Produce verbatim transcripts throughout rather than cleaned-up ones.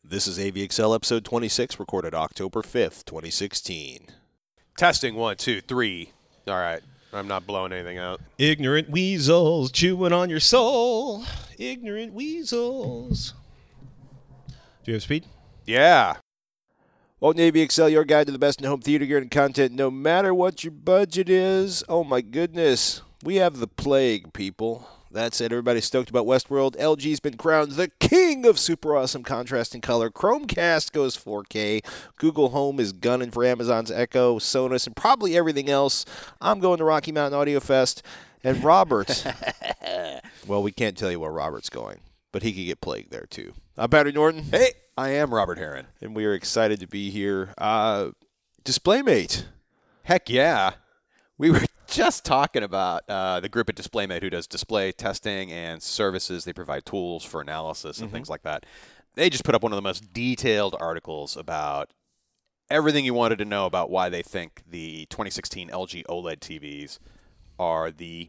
This is A V X L episode twenty-six, recorded October fifth, twenty sixteen. Testing, one, two, three. All right. I'm not blowing anything out. Ignorant weasels chewing on your soul. Ignorant weasels. Do you have speed? Yeah. Well, A V X L, your guide to the best in home theater gear and content, no matter what your budget is. Oh, my goodness. We have the plague, people. That's it. Everybody's stoked about Westworld. L G's been crowned the king of super awesome contrasting color. Chromecast goes four K. Google Home is gunning for Amazon's Echo, Sonos, and probably everything else. I'm going to Rocky Mountain Audio Fest. And Robert, well, we can't tell you where Robert's going, but he could get plagued there, too. I'm Patrick Norton. Hey, I am Robert Heron. And we are excited to be here. Uh, DisplayMate. Heck yeah. We were just talking about uh, the group at DisplayMate who does display testing and services. They provide tools for analysis and mm-hmm. things like that. They just put up one of the most detailed articles about everything you wanted to know about why they think the twenty sixteen L G OLED T Vs are the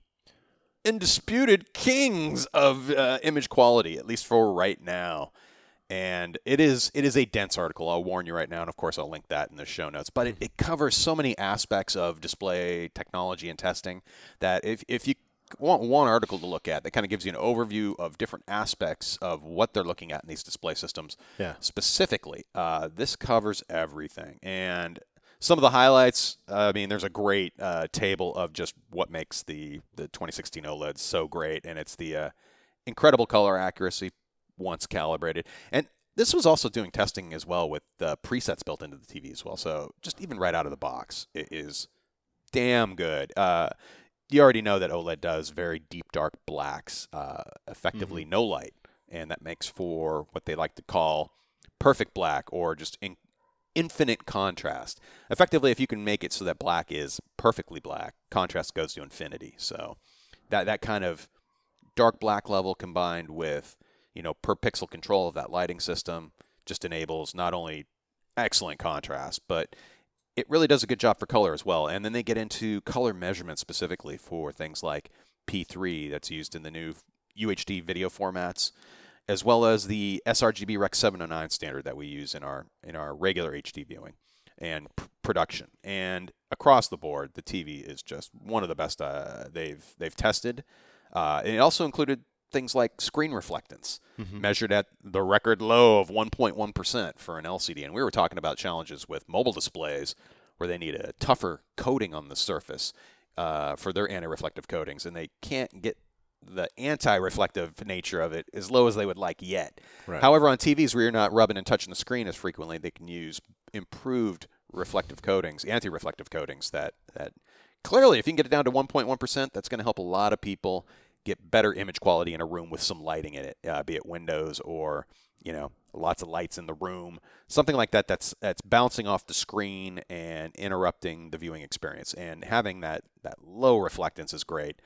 undisputed kings of uh, image quality, at least for right now. And it is it is a dense article, I'll warn you right now, and of course I'll link that in the show notes. But it, it covers so many aspects of display technology and testing that if, if you want one article to look at that kind of gives you an overview of different aspects of what they're looking at in these display systems, yeah. specifically, uh, this covers everything. And some of the highlights, uh, I mean, there's a great uh, table of just what makes the, the twenty sixteen OLEDs so great, and it's the uh, incredible color accuracy, once calibrated. And this was also doing testing as well with the presets built into the T V as well. So just even right out of the box, it is damn good. Uh, you already know that OLED does very deep, dark blacks, uh, effectively mm-hmm. no light. And that makes for what they like to call perfect black or just in- infinite contrast. Effectively, if you can make it so that black is perfectly black, contrast goes to infinity. So that, that kind of dark black level combined with you know, per pixel control of that lighting system just enables not only excellent contrast, but it really does a good job for color as well. And then they get into color measurement specifically for things like P three that's used in the new U H D video formats, as well as the sRGB Rec seven oh nine standard that we use in our in our regular H D viewing and p- production. And across the board, the T V is just one of the best uh, they've they've tested. Uh, and it also included things like screen reflectance, mm-hmm. measured at the record low of one point one percent for an L C D. And we were talking about challenges with mobile displays where they need a tougher coating on the surface uh, for their anti-reflective coatings, and they can't get the anti-reflective nature of it as low as they would like yet. Right. However, on T Vs where you're not rubbing and touching the screen as frequently, they can use improved reflective coatings, anti-reflective coatings that, that clearly, if you can get it down to one point one percent, that's going to help a lot of people get better image quality in a room with some lighting in it, uh, be it windows or, you know, lots of lights in the room, something like that that's that's bouncing off the screen and interrupting the viewing experience. And having that, that low reflectance is great.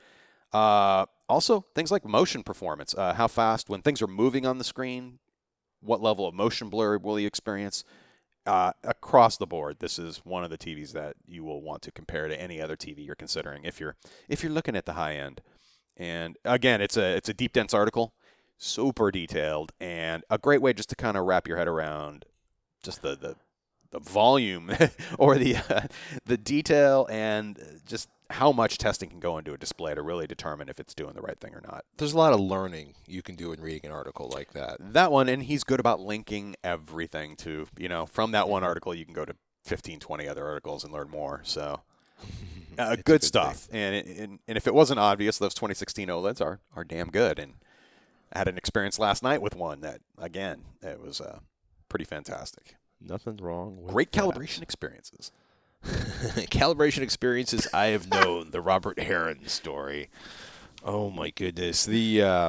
Uh, also, things like motion performance, uh, how fast, when things are moving on the screen, what level of motion blur will you experience? Uh, across the board, this is one of the T Vs that you will want to compare to any other T V you're considering if you're if you're looking at the high end. And again, it's a it's a deep, dense article, super detailed, and a great way just to kind of wrap your head around just the the, the volume or the uh, the detail and just how much testing can go into a display to really determine if it's doing the right thing or not. There's a lot of learning you can do in reading an article like that. That one, and he's good about linking everything to, you know, from that one article, you can go to fifteen, twenty other articles and learn more, so... Uh, good, good stuff, and, it, and and if it wasn't obvious, those twenty sixteen OLEDs are are damn good. And I had an experience last night with one that, again, it was uh, pretty fantastic. Nothing wrong with Great that. calibration experiences. Calibration experiences I have known. The Robert Heron story. Oh my goodness. The uh,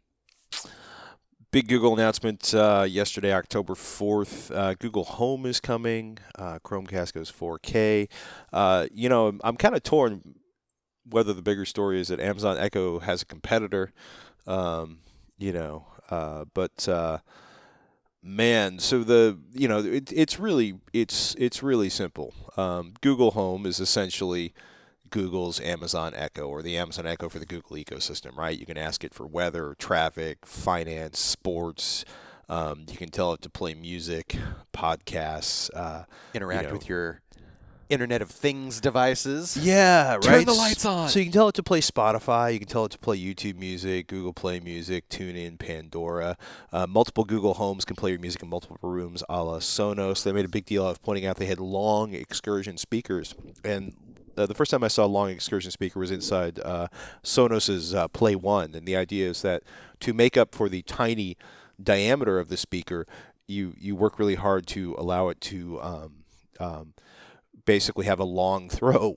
big Google announcement uh, yesterday, October fourth. Uh, Google Home is coming. Uh, Chromecast goes four K. Uh, you know, I'm kind of torn whether the bigger story is that Amazon Echo has a competitor. Um, you know, uh, but uh, man, so the you know it, it's really it's it's really simple. Um, Google Home is essentially Google's Amazon Echo, or the Amazon Echo for the Google ecosystem, right? You can ask it for weather, traffic, finance, sports, Um, you can tell it to play music, podcasts, uh, Interact you know, with your Internet of Things devices. Yeah, right. Turn the lights on. So you can tell it to play Spotify. You can tell it to play YouTube Music, Google Play Music, TuneIn, Pandora. Uh, multiple Google Homes can play your music in multiple rooms, a la Sonos. They made a big deal out of pointing out they had long excursion speakers. And uh, the first time I saw a long excursion speaker was inside uh, Sonos's uh, Play One. And the idea is that to make up for the tiny diameter of the speaker, you, you work really hard to allow it to um, um, basically have a long throw.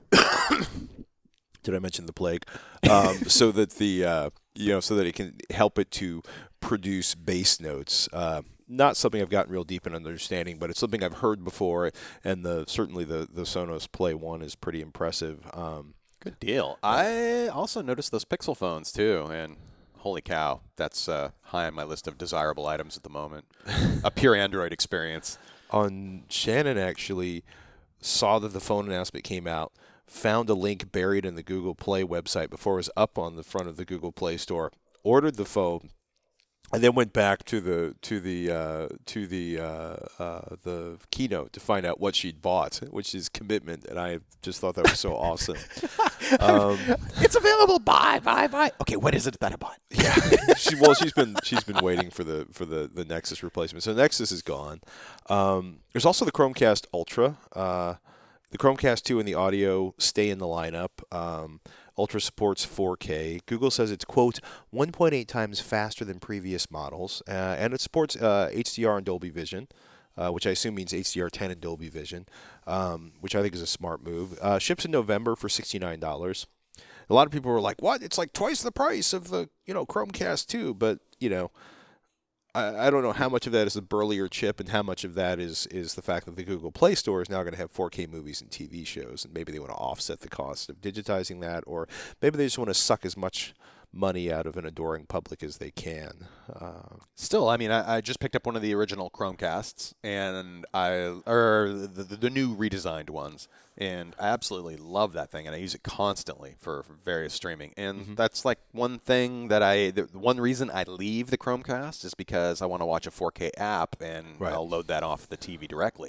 Did I mention the plague? Um, so that the uh, you know so that it can help it to produce bass notes. Uh, not something I've gotten real deep in understanding, but it's something I've heard before, and the certainly the the Sonos Play One is pretty impressive. Um, Good deal. I also noticed those Pixel phones too, and holy cow, that's uh, high on my list of desirable items at the moment. A pure Android experience. On Shannon actually saw that the phone announcement came out, found a link buried in the Google Play website before it was up on the front of the Google Play Store, ordered the phone, and then went back to the to the uh, to the uh, uh, the keynote to find out what she'd bought, which is commitment, and I just thought that was so awesome. Um, it's available. Buy, buy, buy. Okay, what is it that I bought? Yeah, she, well, she's been she's been waiting for the for the, the Nexus replacement. So Nexus is gone. Um, there's also the Chromecast Ultra. Uh, the Chromecast two and the audio stay in the lineup. Um, Ultra supports four K. Google says it's, quote, one point eight times faster than previous models, uh, and it supports uh, H D R and Dolby Vision, uh, which I assume means H D R ten and Dolby Vision, um, which I think is a smart move. Uh, ships in November for sixty-nine dollars. A lot of people were like, what? It's like twice the price of the, you know, Chromecast two, but, you know, I, I don't know how much of that is the burlier chip and how much of that is, is the fact that the Google Play Store is now going to have four K movies and T V shows, and maybe they want to offset the cost of digitizing that, or maybe they just want to suck as much money out of an adoring public as they can. Uh, Still, I mean, I, I just picked up one of the original Chromecasts, and I or the, the, the new redesigned ones, and I absolutely love that thing, and I use it constantly for, for various streaming. And mm-hmm. that's like one thing that I, the one reason I leave the Chromecast is because I want to watch a four K app, and right. I'll load that off the T V directly.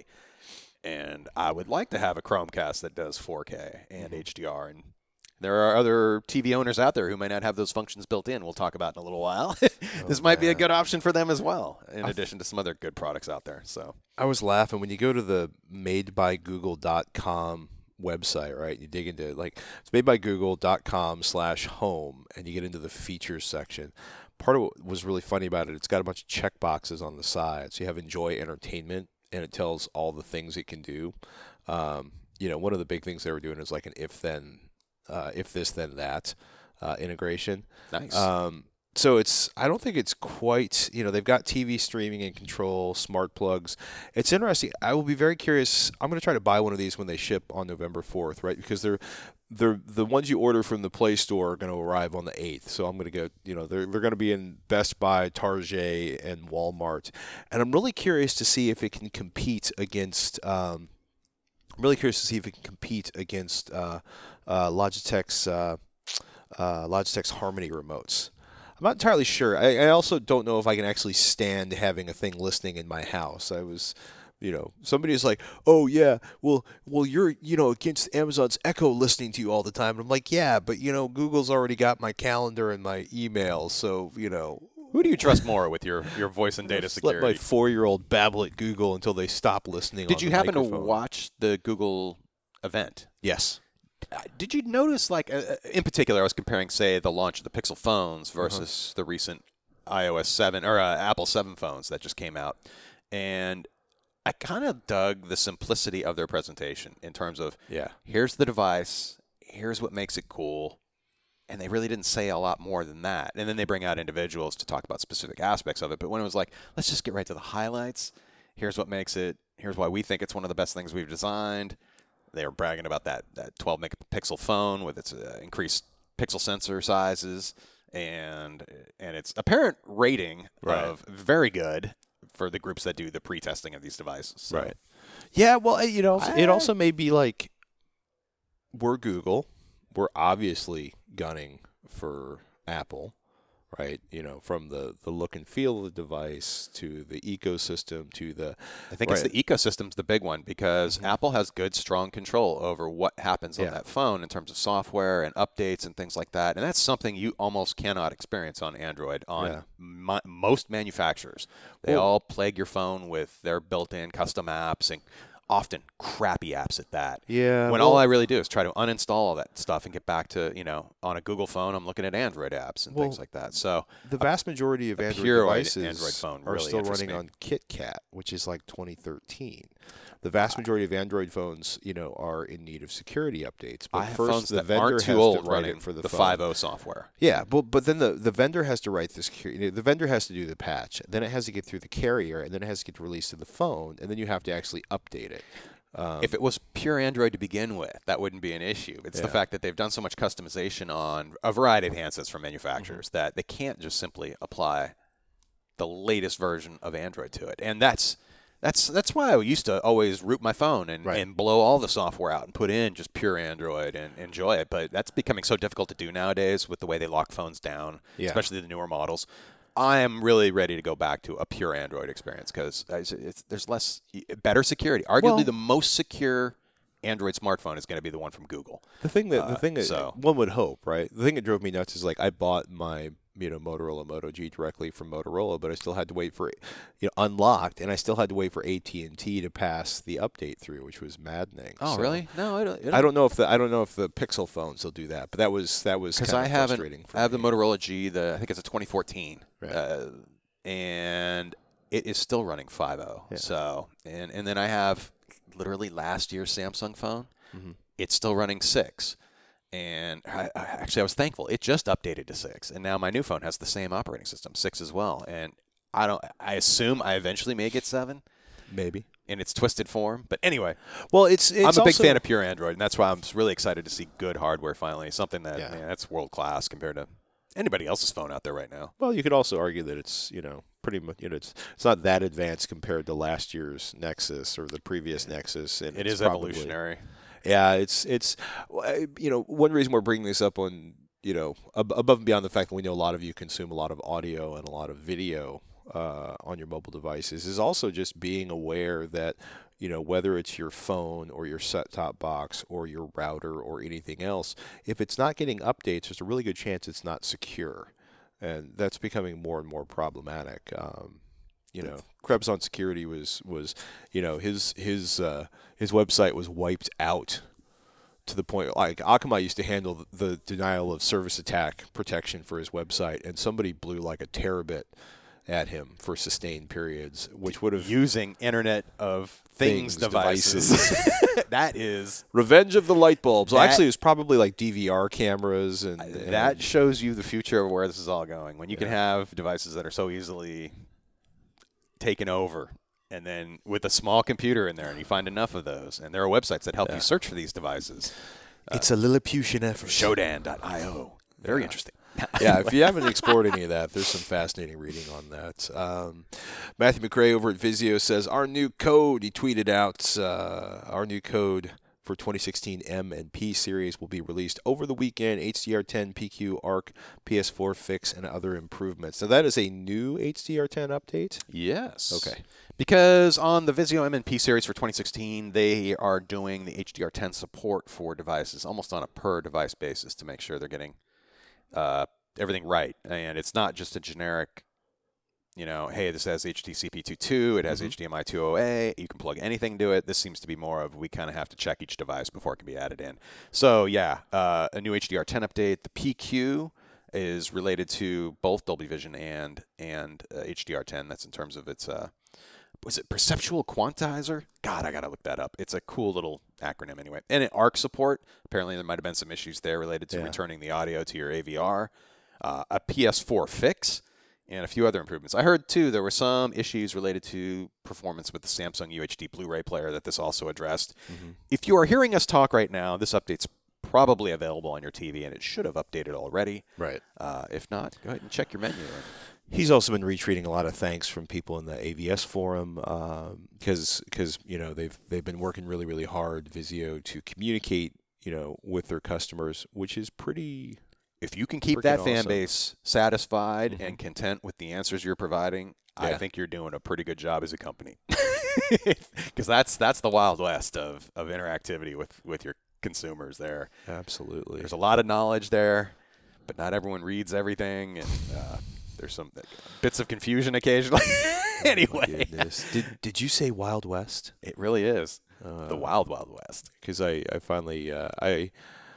And I would like to have a Chromecast that does four K and mm-hmm. H D R, and there are other T V owners out there who might not have those functions built in. We'll talk about in a little while. this oh, might man. be a good option for them as well, in I addition to some other good products out there. So I was laughing when you go to the made by google dot com website, right? You dig into it, like it's made by google dot com slash home, and you get into the features section. Part of what was really funny about it, it's got a bunch of check boxes on the side. So you have enjoy entertainment, and it tells all the things it can do. Um, you know, one of the big things they were doing is like an if-then Uh, if this then that uh, integration. Nice. Um, so it's I don't think it's quite, you know, they've got T V streaming and control, smart plugs. It's interesting. I will be very curious. I'm going to try to buy one of these when they ship on November fourth, right? Because they're they're the ones you order from the Play Store are going to arrive on the eighth. So I'm going to go, you know, they're they're going to be in Best Buy, Target, and Walmart. And I'm really curious to see if it can compete against um, I'm really curious to see if it can compete against uh, uh, Logitech's uh, uh, Logitech's Harmony remotes. I'm not entirely sure. I, I also don't know if I can actually stand having a thing listening in my house. I was, you know, somebody's like, "Oh yeah, well, well, you're, you know, against Amazon's Echo listening to you all the time." And I'm like, "Yeah, but you know, Google's already got my calendar and my email, so you know." Who do you trust more with your, your voice and data security? Let my four-year-old babble at Google until they stop listening. Did you happen microphone. to watch the Google event? Yes. Did you notice, like, uh, in particular, I was comparing, say, the launch of the Pixel phones versus uh-huh. the recent iOS seven or uh, Apple seven phones that just came out, and I kind of dug the simplicity of their presentation in terms of, yeah, here's the device, here's what makes it cool. And they really didn't say a lot more than that. And then they bring out individuals to talk about specific aspects of it. But when it was like, let's just get right to the highlights. Here's what makes it. Here's why we think it's one of the best things we've designed. They were bragging about that that twelve megapixel phone with its uh, increased pixel sensor sizes and and its apparent rating right. of very good for the groups that do the pre-testing of these devices. So. Right. Yeah. Well, you know, I, it also may be like we're Google. We're obviously gunning for Apple. right? You know, from the, the look and feel of the device to the ecosystem to the. I think right. it's the ecosystem's the big one because mm-hmm. Apple has good, strong control over what happens on Yeah. that phone in terms of software and updates and things like that. And that's something you almost cannot experience on Android on Yeah. mo- most manufacturers. They Well- all plague your phone with their built-in custom apps and often crappy apps at that. Yeah. When well, all I really do is try to uninstall all that stuff and get back to, you know, on a Google phone, I'm looking at Android apps and Well, things like that. So the vast majority of a Android pure devices Android phone are really still interests running me. on KitKat, which is like twenty thirteen. The vast majority of Android phones, you know, are in need of security updates. But I have first, phones the that vendor aren't too has old to write running it for the, the phone. five point oh software. Yeah, but but then the, the vendor has to write the security. You know, the vendor has to do the patch. Then it has to get through the carrier, and then it has to get released to the phone, and then you have to actually update it. Um, If it was pure Android to begin with, that wouldn't be an issue. It's the Yeah. fact that they've done so much customization on a variety of handsets from manufacturers Mm-hmm. that they can't just simply apply the latest version of Android to it. And that's that's that's why I used to always root my phone and, Right. and blow all the software out and put in just pure Android and enjoy it. But that's becoming so difficult to do nowadays with the way they lock phones down, Yeah. especially the newer models. I am really ready to go back to a pure Android experience because there's less, better security. Arguably, Well- the most secure Android smartphone is going to be the one from Google. The thing that the Uh, thing that so- one would hope, right? The thing that drove me nuts is like I bought my you know Motorola Moto G directly from Motorola, but I still had to wait for you know unlocked, and I still had to wait for A T and T to pass the update through, which was maddening. Oh, So, really? No, I don't. I don't know if the I don't know if the Pixel phones will do that, but that was that was Because kind I of haven't. frustrating. For I have the me. Motorola G. The I think it's a twenty fourteen, Right. uh, and it is still running five point oh. Yeah. So and and then I have literally last year's Samsung phone. Mm-hmm. It's still running six. And I, I, actually, I was thankful. It just updated to six, and now my new phone has the same operating system, six as well. And I don't. I assume I eventually may get seven Maybe. in its twisted form. But anyway, Well, it's, it's I'm a big also- fan of pure Android, and that's why I'm really excited to see good hardware finally. Something that Yeah. man, that's world class compared to anybody else's phone out there right now. Well, you could also argue that it's you know pretty much you know it's it's not that advanced compared to last year's Nexus or the previous Nexus. And It it's is probably- evolutionary. Yeah, it's it's you know one reason we're bringing this up on you know ab- above and beyond the fact that we know a lot of you consume a lot of audio and a lot of video uh, on your mobile devices is also just being aware that you know whether it's your phone or your set-top box or your router or anything else, if it's not getting updates, there's a really good chance it's not secure, and that's becoming more and more problematic. Um, You know, Krebs on security was, was you know, his his uh, his website was wiped out to the point like Akamai used to handle the denial of service attack protection for his website, and somebody blew like a terabit at him for sustained periods, which would have Using Internet of Things, Things devices. devices. That is revenge of the light bulbs. Well, That- actually, it was probably like D V R cameras and, and that shows you the future of where this is all going. When you can Yeah. have devices that are so easily taken over, and then with a small computer in there, and you find enough of those, and there are websites that help Yeah. you search for these devices. It's a Lilliputian effort. Shodan dot i o. Very Yeah. interesting. Yeah, if you haven't explored any of that, there's some fascinating reading on that. Um, Matthew McRae over at Vizio says, our new code, he tweeted out, uh, our new code for twenty sixteen M and P series will be released over the weekend. H D R ten, P Q, Arc, P S four fix, and other improvements. Now, that is a new H D R ten update? Yes. Okay. Because on the Vizio M and P series for twenty sixteen, they are doing the H D R ten support for devices almost on a per device basis to make sure they're getting uh, everything right. And it's not just a generic, you know, hey, this has H D C P two point two, it has Mhm. H D M I two point oh A, you can plug anything to it. This seems to be more of we kind of have to check each device before it can be added in. So, yeah, uh, a new H D R ten update. The P Q is related to both Dolby Vision and and uh, H D R ten. That's in terms of its, uh, was it perceptual quantizer? God, I got to look that up. It's a cool little acronym anyway. And an ARC support. Apparently there might have been some issues there related to Yeah. returning the audio to your A V R. Uh, a P S four fix, and a few other improvements. I heard, too, there were some issues related to performance with the Samsung U H D Blu-ray player that this also addressed. Mm-hmm. If you are hearing us talk right now, this update's probably available on your T V, and it should have updated already. Right. Uh, if not, go ahead and check your menu. He's also been retweeting a lot of thanks from people in the A V S forum because because you know they've they've been working really really hard Vizio to communicate you know with their customers, which is pretty if you can keep Freaking that fan awesome. base satisfied Mhm. and content with the answers you're providing, I Yeah. think you're doing a pretty good job as a company. Because that's that's the Wild West of, of interactivity with, with your consumers there. Absolutely. There's a lot of knowledge there, but not everyone reads everything, and uh, there's some bits of confusion occasionally. Anyway. Oh my goodness. Did did you say Wild West? It really is. Uh, The Wild Wild West. Because I, I finally uh, I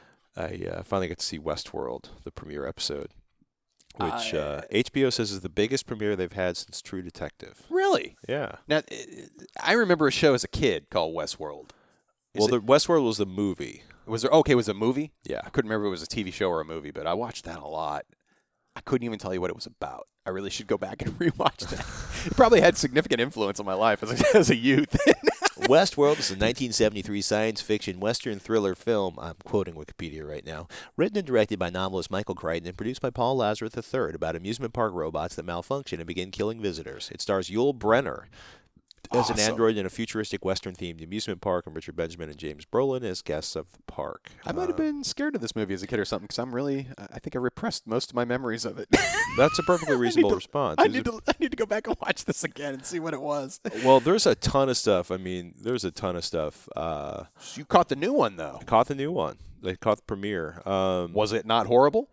I uh, finally got to see Westworld, the premiere episode, which I- uh, H B O says is the biggest premiere they've had since True Detective. Really? Yeah. Now, uh, I remember a show as a kid called Westworld. Is Well, it- the Westworld was the movie. Was there okay? Was it a movie? Yeah. I couldn't remember if it was a T V show or a movie, but I watched that a lot. I couldn't even tell you what it was about. I really should go back and rewatch that. It probably had significant influence on my life as a, as a youth. Westworld is a nineteen seventy-three science fiction western thriller film, I'm quoting Wikipedia right now, written and directed by novelist Michael Crichton and produced by Paul Lazarus the third, about amusement park robots that malfunction and begin killing visitors. It stars Yul Brynner as an Awesome. android in a futuristic western-themed amusement park, and Richard Benjamin and James Brolin as guests of the park. I might have Uh, been scared of this movie as a kid or something because I'm really, I think I repressed most of my memories of it. That's a perfectly reasonable to- response. I Is need it- to, I need to go back and watch this again and see what it was. Well, there's a ton of stuff. I mean, there's a ton of stuff. Uh, You caught the new one though. caught the new one. They caught the premiere. Um, Was it not horrible?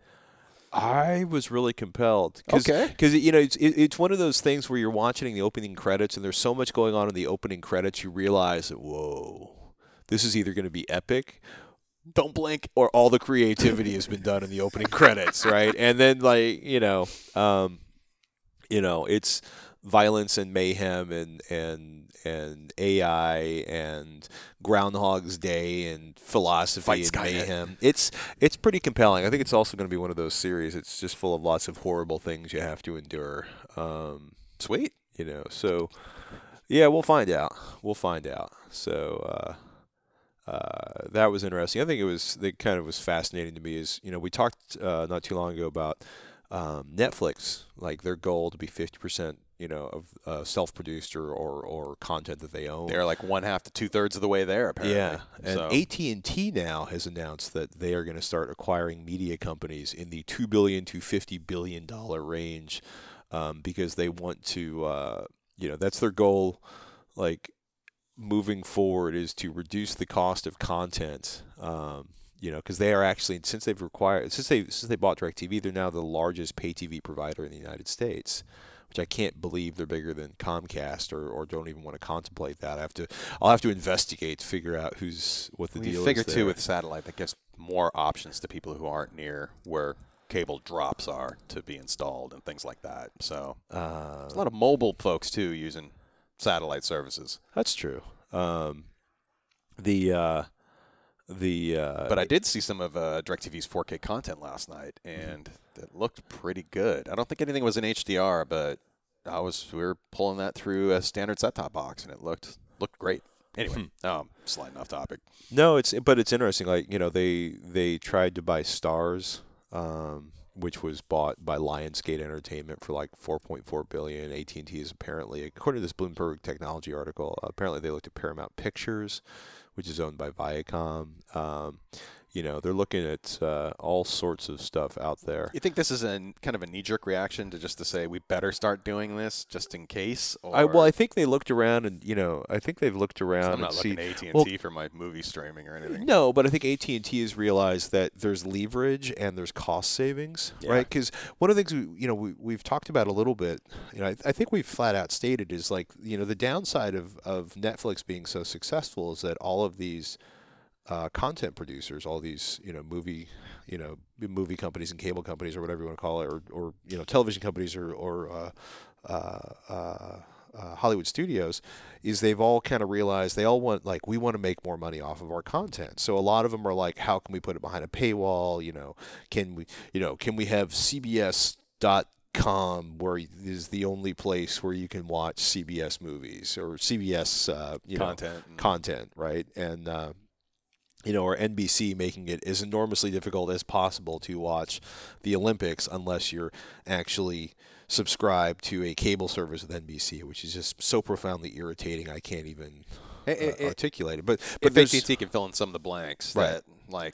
I was really compelled. Cause, Okay. Because, you know, it's, it, it's one of those things where you're watching the opening credits and there's so much going on in the opening credits, you realize that, whoa, this is either going to be epic Don't blink. or all the creativity has been done in the opening credits, right? And then, like, you know, um, you know, it's violence and mayhem and and and A I and Groundhog's Day and philosophy Fight and Skynet. mayhem. It's it's pretty compelling. I think it's also going to be one of those series. It's just full of lots of horrible things you have to endure. Um, Sweet. you know, so yeah, we'll find out. We'll find out. So. Uh, uh, that was interesting. I think it was. That kind of was fascinating to me. Is you know we talked uh, not too long ago about um, Netflix, like their goal to be fifty percent, you know, of uh, self-produced or, or or content that they own. They're like one half to two thirds of the way there, apparently. Yeah, and So- A T and T now has announced that they are going to start acquiring media companies in the two billion to fifty billion dollar range, um, because they want to, uh, you know, that's their goal. Like moving forward is to reduce the cost of content. Um, you know, because they are actually, since they've required, since they since they bought DirecTV, they're now the largest pay T V provider in the United States, which I can't believe they're bigger than Comcast, or, or don't even want to contemplate that. I have to, I'll have to investigate to figure out who's what the We deal figure is there. too with satellite that gives more options to people who aren't near where cable drops are to be installed and things like that. So uh, there's a lot of mobile folks too using satellite services. that's true. Um, the uh, the uh, But I did see some of uh, DirecTV's four K content last night, and it looked pretty good. I don't think anything was in H D R, but I was we were pulling that through a standard set-top box, and it looked looked great. Anyway, um, sliding off topic. No, it's but it's interesting. Like you know, they they tried to buy Stars, um, which was bought by Lionsgate Entertainment for like four point four billion. A T and T is apparently, according to this Bloomberg Technology article, apparently they looked at Paramount Pictures, which is owned by Viacom. Um, you know, they're looking at uh, all sorts of stuff out there. You think this is a kind of a knee-jerk reaction to just to say we better start doing this just in case? Or I, well, I think they looked around, and you know, I think they've looked around I'm and not looking see. at A T and T well, for my movie streaming or anything. No, but I think A T and T has realized that there's leverage and there's cost savings, Yeah. right? Because one of the things we, you know, we, we've talked about a little bit, you know, I, I think we've flat out stated is like, you know, the downside of, of Netflix being so successful is that all of these uh, content producers, all these, you know, movie, you know, movie companies and cable companies or whatever you want to call it, or, or you know, television companies or, or uh, uh, uh, uh, Hollywood studios, is they've all kind of realized they all want, like, we want to make more money off of our content. So a lot of them are like, how can we put it behind a paywall? You know, can we, you know, can we have C B S dot com where is the only place where you can watch C B S movies or C B S uh, you Content. know, content, right? And uh, you know, or N B C making it as enormously difficult as possible to watch the Olympics unless you're actually subscribed to a cable service with N B C, which is just so profoundly irritating I can't even uh, It- it- articulate it. But but If A there's T and T can fill in some of the blanks, Right. that like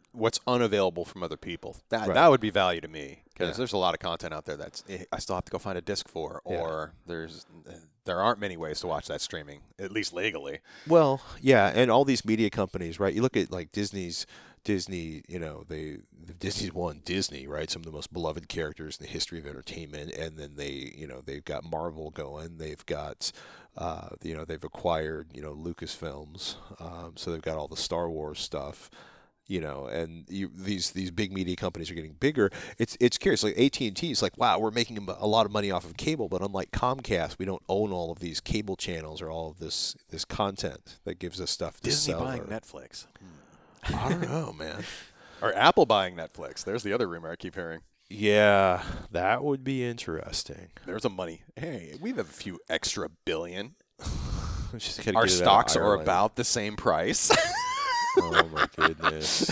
what's unavailable from other people. That Right. that would be value to me because Yeah. there's a lot of content out there that's eh, I still have to go find a disc for, Yeah. or there's there aren't many ways to watch that streaming, at least legally. Well, yeah, and all these media companies, right? You look at like Disney's Disney, you know, they Disney's won Disney, right? Some of the most beloved characters in the history of entertainment, and then they, you know, they've got Marvel going, they've got, uh, you know, they've acquired, you know, Lucasfilms, um, so they've got all the Star Wars stuff. You know, and you, these these big media companies are getting bigger. It's it's curious. Like A T and T is like, wow, we're making a lot of money off of cable, but unlike Comcast, we don't own all of these cable channels or all of this this content that gives us stuff to Disney sell. buying or, Netflix. I don't know, man. Or Apple buying Netflix. There's the other rumor I keep hearing. Yeah, that would be interesting. There's a money. Hey, we have a few extra billion. Just gotta Our get it out of stocks are Ireland. about the same price. Oh my goodness.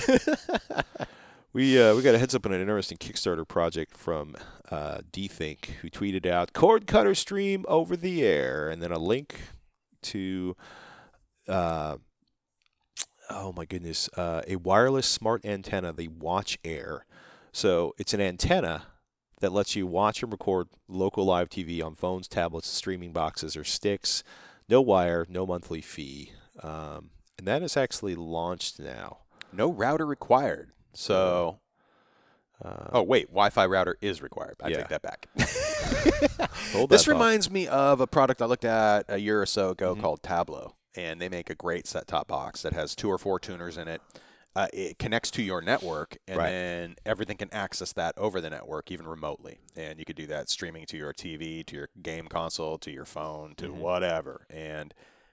we uh, we got a heads up on an interesting Kickstarter project from uh, D-Think, who tweeted out cord cutter stream over the air, and then a link to uh, oh my goodness, uh, a wireless smart antenna, the Watch Air. So it's an antenna that lets you watch and record local live T V on phones, tablets, streaming boxes, or sticks. No wire, no monthly fee. Um, and that is actually launched now. No router required. So, Uh, oh wait, Wi-Fi router is required. I Yeah. take that back. hold This that thought. reminds me of a product I looked at a year or so ago Mhm. called Tableau, and they make a great set-top box that has two or four tuners in it. Uh, it connects to your network, and Right. then everything can access that over the network, even remotely. And you could do that streaming to your T V, to your game console, to your phone, to Mhm. whatever. And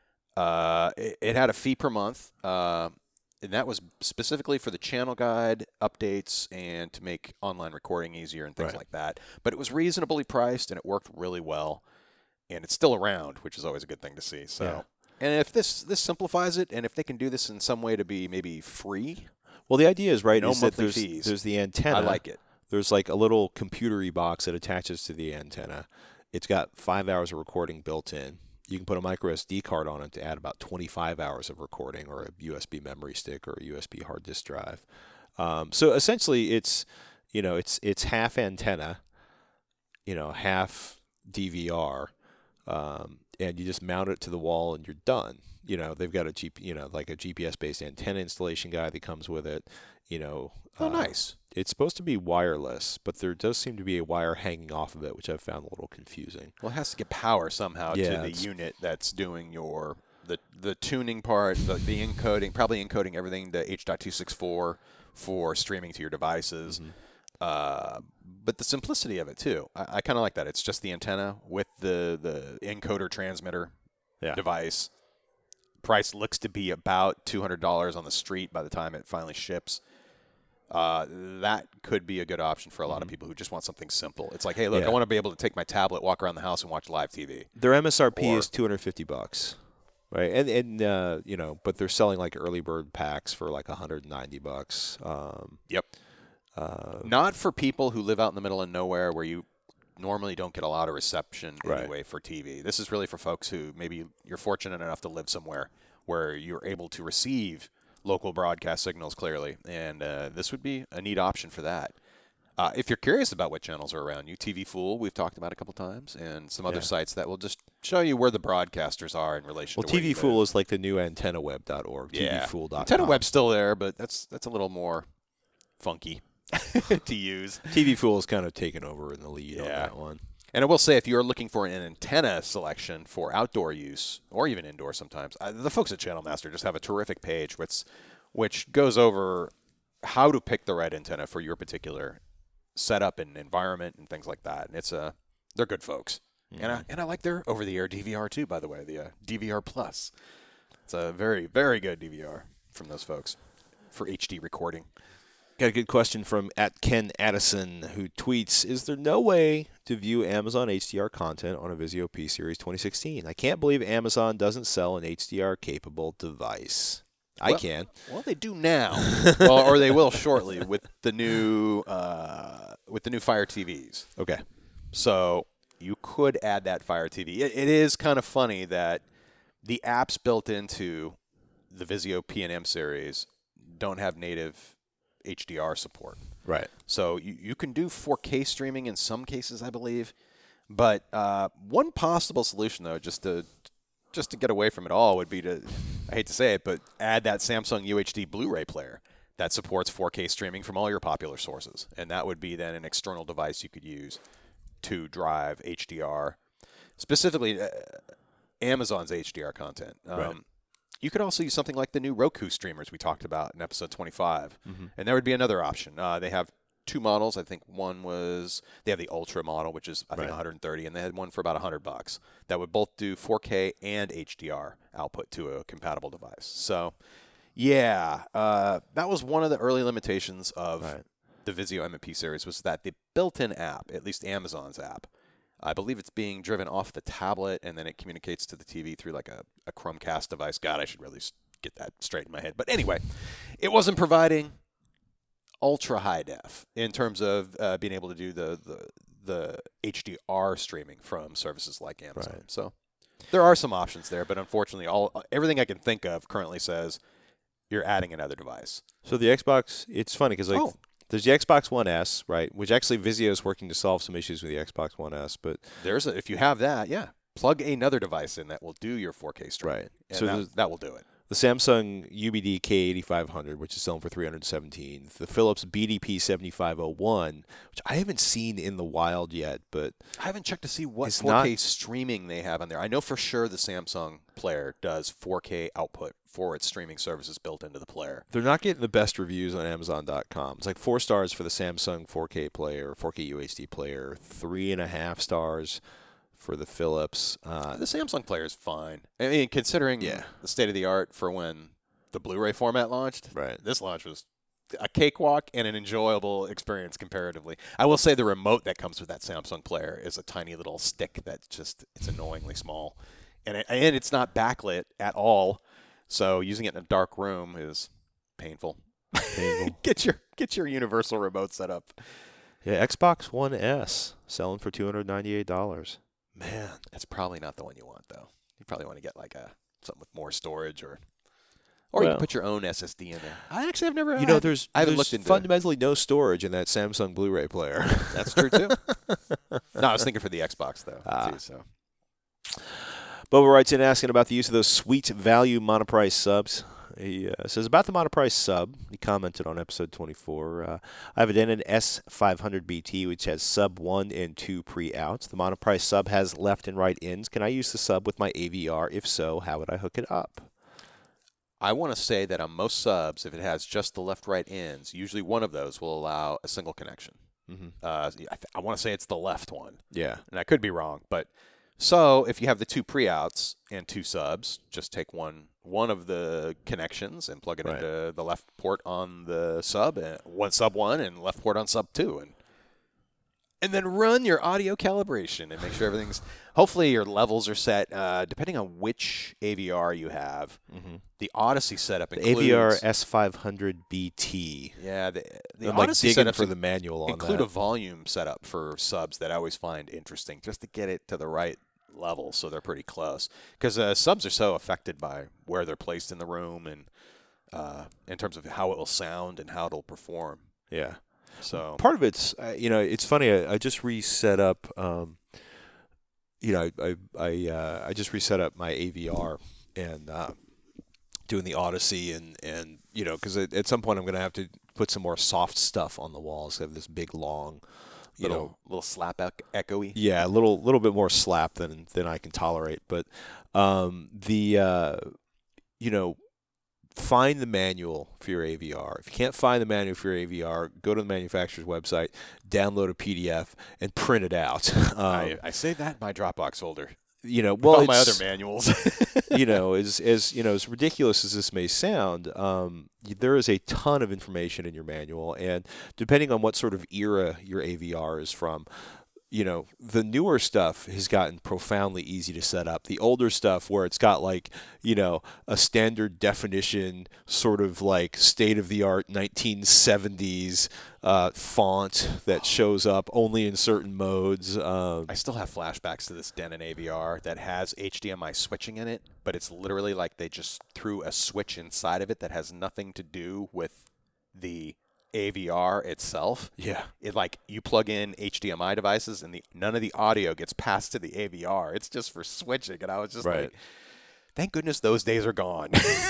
uh, it, it had a fee per month, uh, and that was specifically for the channel guide updates and to make online recording easier and things Right. like that. But it was reasonably priced, and it worked really well. And it's still around, which is always a good thing to see. So. Yeah. And if this this simplifies it, and if they can do this in some way to be maybe free, Well, the idea is, right, No is that monthly there's, fees. there's the antenna. I like it. There's like a little computery box that attaches to the antenna. It's got five hours of recording built in. You can put a micro S D card on it to add about twenty-five hours of recording, or a U S B memory stick, or a U S B hard disk drive. Um, so essentially, it's you know it's it's half antenna, you know half D V R, um, and you just mount it to the wall and you're done. You know they've got a G P, you know like a G P S based antenna installation guide that comes with it. You know. Oh, uh, nice. It's supposed to be wireless, but there does seem to be a wire hanging off of it, which I've found a little confusing. Well, it has to get power somehow Yeah, to the it's- unit that's doing your the the tuning part, the, the encoding, probably encoding everything to H point two sixty-four for streaming to your devices. Mm-hmm. Uh, but the simplicity of it too, I, I kind of like that. It's just the antenna with the the encoder transmitter Yeah. device. Price looks to be about two hundred dollars on the street by the time it finally ships. Uh, that could be a good option for a lot of people who just want something simple. It's like, hey, look, Yeah. I want to be able to take my tablet, walk around the house, and watch live T V. Their M S R P Or- is two hundred fifty bucks, right? And and uh, you know, but they're selling like early bird packs for like one hundred ninety bucks. Um, Yep. uh, Not for people who live out in the middle of nowhere where you normally don't get a lot of reception Right. anyway for T V. This is really for folks who maybe you're fortunate enough to live somewhere where you're able to receive local broadcast signals clearly, and uh, this would be a neat option for that. Uh, if you're curious about what channels are around you, T V Fool, we've talked about a couple times, and some other Yeah. sites that will just show you where the broadcasters are in relation well, to where T V you Fool live. is like the new antenna web dot org. Yeah. T V fool dot com. Antenna Web's still there, but that's that's a little more funky to use. T V Fool is kind of taken over in the lead on Yeah. that one. And I will say, if you're looking for an antenna selection for outdoor use, or even indoor sometimes, uh, the folks at Channel Master just have a terrific page which, which goes over how to pick the right antenna for your particular setup and environment and things like that. And it's a, they're good folks. And I and I like their over-the-air D V R too, by the way, the uh, D V R Plus. It's a very, very good D V R from those folks for H D recording. Got a good question from at Ken Addison, who tweets, is there no way to view Amazon H D R content on a Vizio P Series twenty sixteen? I can't believe Amazon doesn't sell an H D R-capable device. I Well- can. Well, they do now, well, or they will shortly with the new uh, with the new Fire T Vs. Okay. So you could add that Fire T V. It, it is kind of funny that the apps built into the Vizio P and M series don't have native H D R support. Right. So you, you can do four K streaming in some cases, I believe. But uh, one possible solution, though, just to just to get away from it all, would be to, I hate to say it, but add that Samsung U H D Blu-ray player that supports four K streaming from all your popular sources. And that would be then an external device you could use to drive H D R, specifically uh, Amazon's H D R content. Um, right. You could also use something like the new Roku streamers we talked about in episode twenty-five. Mm-hmm. And there would be another option. Uh, they have two models. I think one was, they have the Ultra model, which is, I think, right. one hundred thirty, and they had one for about one hundred bucks that would both do four K and H D R output to a compatible device. So, yeah, uh, that was one of the early limitations of Right. the Vizio M M P series, was that the built-in app, at least Amazon's app, I believe it's being driven off the tablet, and then it communicates to the T V through like a, a Chromecast device. God, I should really get that straight in my head. But anyway, it wasn't providing ultra high def in terms of uh, being able to do the, the the H D R streaming from services like Amazon. Right. So there are some options there, but unfortunately, all everything I can think of currently says you're adding another device. So the Xbox, it's funny because like Oh. there's the Xbox One S, right? Which actually Vizio is working to solve some issues with the Xbox One S, but There's a, if you have that, yeah, plug another device in that will do your four K streaming, Right. and So that, there's- that will do it. the Samsung U B D K eighty-five hundred, which is selling for three hundred seventeen, the Philips B D P seventy-five oh one, which I haven't seen in the wild yet, but I haven't checked to see what It's four K not- streaming they have on there. I know for sure the Samsung player does four K output for its streaming services built into the player. they're not getting the best reviews on Amazon dot com. It's like four stars for the Samsung four K player, four K U H D player, three and a half stars for the Philips. Uh, The Samsung player is fine. I mean, considering Yeah. the state of the art for when the Blu-ray format launched, Right. this launch was a cakewalk and an enjoyable experience comparatively. I will say the remote that comes with that Samsung player is a tiny little stick that just, it's annoyingly small. And, it, and it's not backlit at all, so using it in a dark room is painful. Painful. get your get your universal remote set up. Yeah, Xbox One S selling for two hundred ninety-eight dollars. Man, that's probably not the one you want, though. You probably want to get like a something with more storage, or or you Well- can put your own S S D in there. I actually have never. You know, I- there's, I haven't there's looked into. fundamentally no storage in that Samsung Blu-ray player. That's true too. No, I was thinking for the Xbox though. Ah. Too, so Bubba writes in asking about the use of those sweet value monoprice subs. He uh, says about the monoprice sub. He commented on episode twenty-four. Uh, I have a Denon S five hundred B T, which has sub one and two pre-outs. The monoprice sub has left and right ends. Can I use the sub with my A V R? If so, how would I hook it up? I want to say that on most subs, if it has just the left-right ends, usually one of those will allow a single connection. Mm-hmm. Uh, I, th- I want to say it's the left one, Yeah. and I could be wrong, but. So if you have the two pre-outs and two subs, just take one one of the connections and plug it Right. into the left port on the sub, and one sub one and left port on sub two, and and then run your audio calibration and make sure everything's. Hopefully your levels are set. Uh, depending on which A V R you have, Mm-hmm. the Odyssey setup The includes A V R S five hundred B T. Yeah, the the I'm like Odyssey digging setups for the manual on include that. a volume setup for subs that I always find interesting, just to get it to the right level, so they're pretty close. Because uh, subs are so affected by where they're placed in the room, and uh, in terms of how it will sound and how it'll perform. Yeah. So Part of it's, uh, you know, it's funny. I, I just reset up, um, you know, I I I, uh, I just reset up my A V R and uh, doing the Odyssey and and you know, because at, at some point I'm going to have to put some more soft stuff on the walls. I have this big long. You little know, little slap ec- echoey. yeah, a little little bit more slap than than I can tolerate. But um, the uh, you know, find the manual for your A V R. If you can't find the manual for your A V R, go to the manufacturer's website, download a P D F, and print it out. Um, I, I saved that in my Dropbox folder. you know, Well, well, all my it's- other manuals. you know, as as you know, as ridiculous as this may sound, um, y- there is a ton of information in your manual, and depending on what sort of era your A V R is from, you know, the newer stuff has gotten profoundly easy to set up. The older stuff, where it's got like, you know, a standard definition, sort of like state of the art nineteen seventies uh, font that shows up only in certain modes. Um, I still have flashbacks to this Denon A V R that has H D M I switching in it, but it's literally like they just threw a switch inside of it that has nothing to do with the A V R itself. Yeah. It like you plug in H D M I devices and the none of the audio gets passed to the A V R. It's just for switching. And I was just Right. like, thank goodness those days are gone.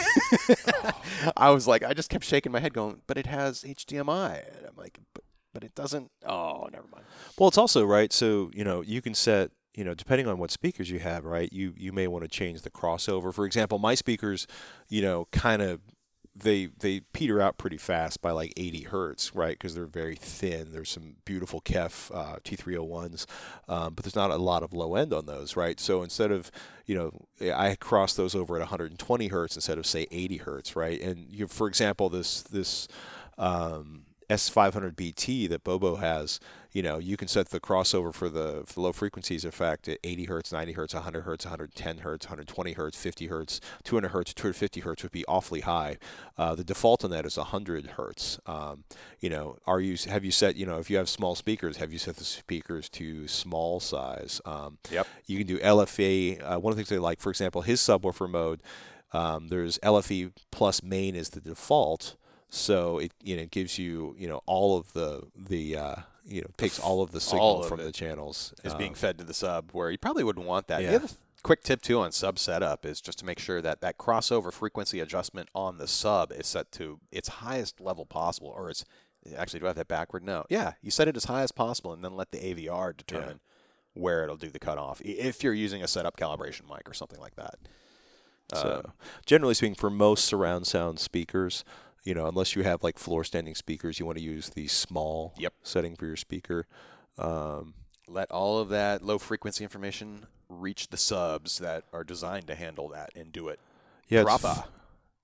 I was like, I just kept shaking my head going, but it has H D M I. And I'm like, but, but it doesn't. Oh, never mind. Well, it's also, right, so, you know, you can set, you know, depending on what speakers you have, right, you, you may want to change the crossover. For example, my speakers, you know, kind of, they they peter out pretty fast by like eighty hertz, right, because they're very thin. There's some beautiful Kef uh, T three oh ones, um, but there's not a lot of low end on those, right? So instead of, you know, I cross those over at one hundred twenty hertz instead of, say, eighty hertz, right? And, you, for example, this, this um, S five hundred B T that Bobo has, you know, you can set the crossover for the, for the low frequencies effect at eighty hertz, ninety hertz, one hundred hertz, one hundred ten hertz, one hundred twenty hertz, fifty hertz, two hundred hertz, two hundred fifty hertz would be awfully high. Uh, the default on that is one hundred hertz. Um, you know, are you have you set, you know, if you have small speakers, have you set the speakers to small size? Um, Yep. You can do L F E. Uh, one of the things they like, for example, his subwoofer mode, um, there's L F E plus main is the default. So it you know it gives you you know all of the the uh, you know takes all of the signal All of from it the channels is um, being fed to the sub, where you probably wouldn't want that. Yeah. The other quick tip too on sub setup is just to make sure that that crossover frequency adjustment on the sub is set to its highest level possible, or it's actually, do I have that backward? No. Yeah, you set it as high as possible, and then let the A V R determine yeah. where it'll do the cutoff. If you're using a setup calibration mic or something like that. So Um, generally speaking, for most surround sound speakers, you know, unless you have like floor standing speakers, you want to use the small Yep. setting for your speaker. Um, let all of that low frequency information reach the subs that are designed to handle that and do it yeah, it's proper. f-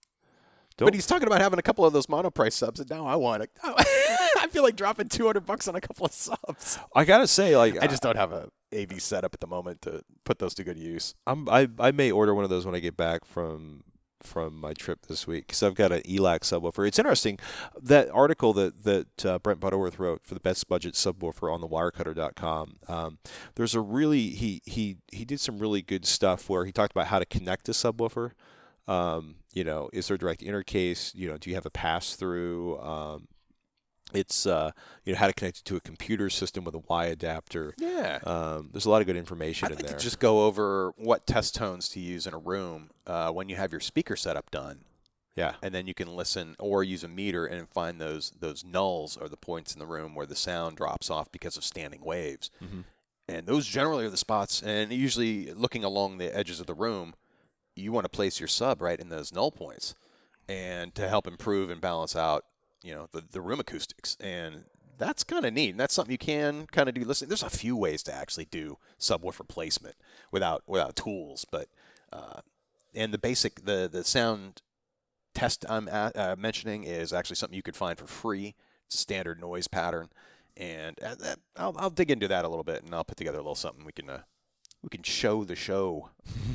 But he's talking about having a couple of those monoprice subs, and now I want it. I feel like dropping two hundred bucks on a couple of subs. I gotta say, like, I just don't have a A V setup at the moment to put those to good use. I'm, I I may order one of those when I get back from from my trip this week because I've got an E L A C subwoofer. It's interesting that article that that uh, Brent Butterworth wrote for the best budget subwoofer on the wirecutter dot com. Um, there's a really he he he did some really good stuff where he talked about how to connect a subwoofer. Um, you know, is there a direct intercase? You know, do you have a pass through? Um, It's uh, you know how to connect it to a computer system with a Y adapter. Yeah. Um, there's a lot of good information I'd in like there. to just go over what test tones to use in a room uh, when you have your speaker setup done. Yeah. And then you can listen or use a meter and find those those nulls or the points in the room where the sound drops off because of standing waves. Mm-hmm. And those generally are the spots. And usually looking along the edges of the room, you want to place your sub right in those null points and to help improve and balance out, you know, the, the room acoustics. And that's kind of neat. And that's something you can kind of do listening. There's a few ways to actually do subwoofer placement without without tools. But uh, and the basic, the, the sound test I'm at, uh, mentioning is actually something you could find for free. It's a standard noise pattern. And uh, that, I'll, I'll dig into that a little bit, and I'll put together a little something we can uh, we can show the show,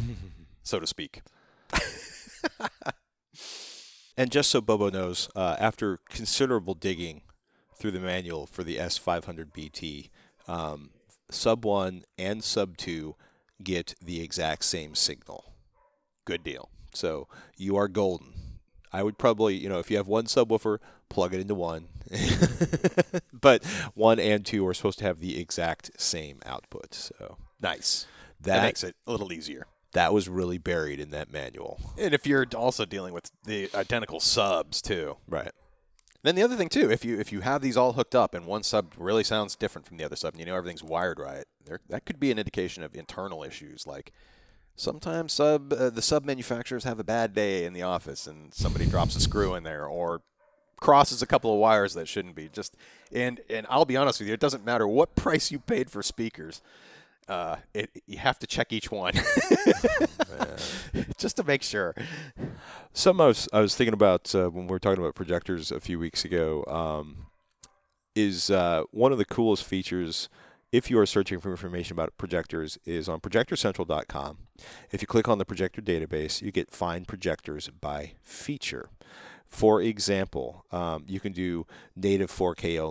so to speak. And just so Bobo knows, uh, after considerable digging through the manual for the S five hundred B T, um, sub one and sub two get the exact same signal. Good deal. So you are golden. I would probably, you know, if you have one subwoofer, plug it into one. But one and two are supposed to have the exact same output. So Nice. that, That makes it a little easier. that was really buried in that manual. And if you're also dealing with the identical subs too. Right. Then the other thing too, if you if you have these all hooked up and one sub really sounds different from the other sub, and you know everything's wired right, there that could be an indication of internal issues. Like sometimes sub uh, the sub manufacturers have a bad day in the office, and somebody drops a screw in there or crosses a couple of wires that shouldn't be. Just and and I'll be honest with you, it doesn't matter what price you paid for speakers. Uh, it, you have to check each one just to make sure. Something I was, I was thinking about uh, when we were talking about projectors a few weeks ago um, is uh, one of the coolest features, if you are searching for information about projectors, is on projector central dot com. If you click on the projector database, you get Find Projectors by Feature. For example, um, you can do native four K only,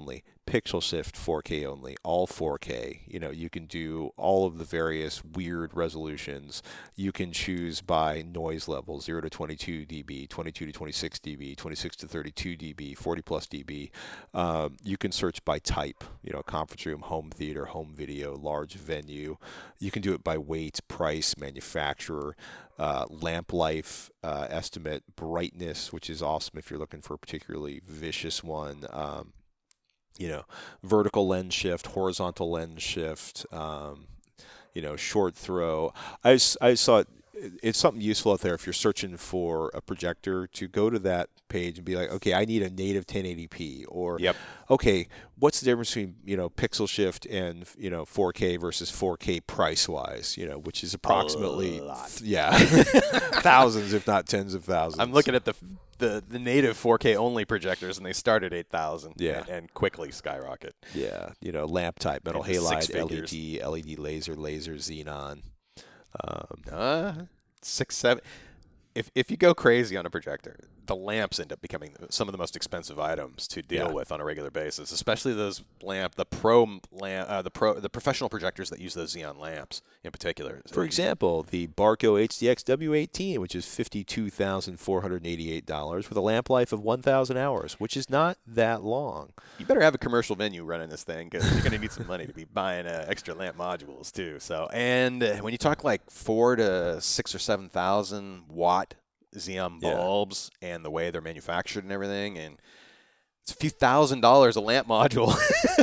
pixel shift four K only, all four K. You know, you can do all of the various weird resolutions. You can choose by noise level, zero to twenty-two dB, twenty-two to twenty-six dB, twenty-six to thirty-two dB, forty plus dB. Um, you can search by type, you know, conference room, home theater, home video, large venue. You can do it by weight, price, manufacturer, uh, lamp life uh, estimate, brightness, which is awesome if you're looking for a particularly vicious one. Um, you know, vertical lens shift, horizontal lens shift, um, you know, short throw. I, I saw it, it's something useful out there if you're searching for a projector to go to that page and be like, okay, I need a native ten eighty p, or Yep. okay, what's the difference between, you know, pixel shift and, you know, four K versus four K price wise, you know, which is approximately, yeah, thousands, if not tens of thousands. I'm looking at the the, the native four K only projectors, and they start at eight thousand Yeah. and, and quickly skyrocket. Yeah, you know, lamp type, metal Into six halide, L E figures. D, L E D laser, laser, xenon. Um, Uh, six, seven. If if you go crazy on a projector, the lamps end up becoming some of the most expensive items to deal Yeah. with on a regular basis. Especially those lamp, the pro lamp, uh, the pro, the professional projectors that use those Xeon lamps in particular. For example, the Barco H D X W eighteen, which is fifty-two thousand four hundred eighty-eight dollars with a lamp life of one thousand hours, which is not that long. You better have a commercial venue running this thing because you're going to need some money to be buying uh, extra lamp modules too. So, and uh, when you talk like four to six or seven thousand watt Xeon Yeah. bulbs and the way they're manufactured and everything, and it's a few thousand dollars a lamp module.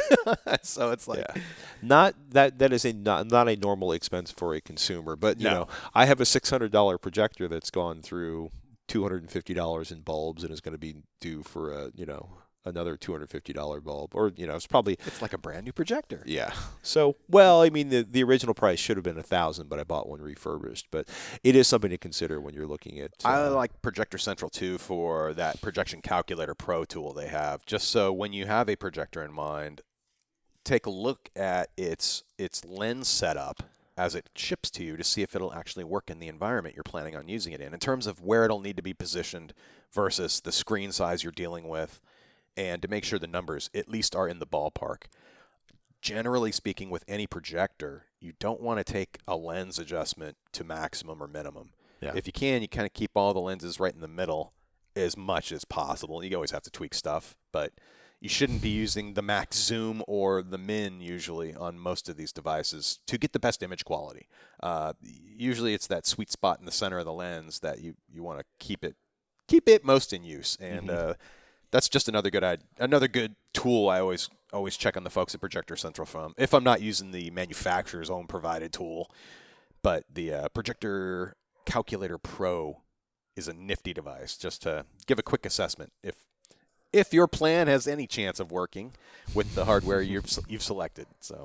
So it's like, Yeah. Not that that is a not, not a normal expense for a consumer, but you No. know, I have a six hundred dollars projector that's gone through two hundred fifty dollars in bulbs and is going to be due for a, you know, another two hundred fifty dollars bulb, or you know, it's probably it's like a brand new projector. yeah. So, well, I mean, the the original price should have been a thousand, but I bought one refurbished. But it is something to consider when you're looking at. Uh, I like Projector Central too for that projection calculator pro tool they have. Just so when you have a projector in mind, take a look at its its lens setup as it ships to you to see if it'll actually work in the environment you're planning on using it in, in terms of where it'll need to be positioned versus the screen size you're dealing with, and to make sure the numbers at least are in the ballpark. Generally speaking, with any projector, you don't want to take a lens adjustment to maximum or minimum. Yeah. If you can, you kind of keep all the lenses right in the middle as much as possible. You always have to tweak stuff, but you shouldn't be using the max zoom or the min usually on most of these devices to get the best image quality. Uh, usually it's that sweet spot in the center of the lens that you, you want to keep it keep it most in use. And Mhm. uh, that's just another good id- another good tool I always always check on the folks at Projector Central from, if I'm not using the manufacturer's own provided tool. But the uh, Projector Calculator Pro is a nifty device, just to give a quick assessment if if your plan has any chance of working with the hardware you've you've selected. So,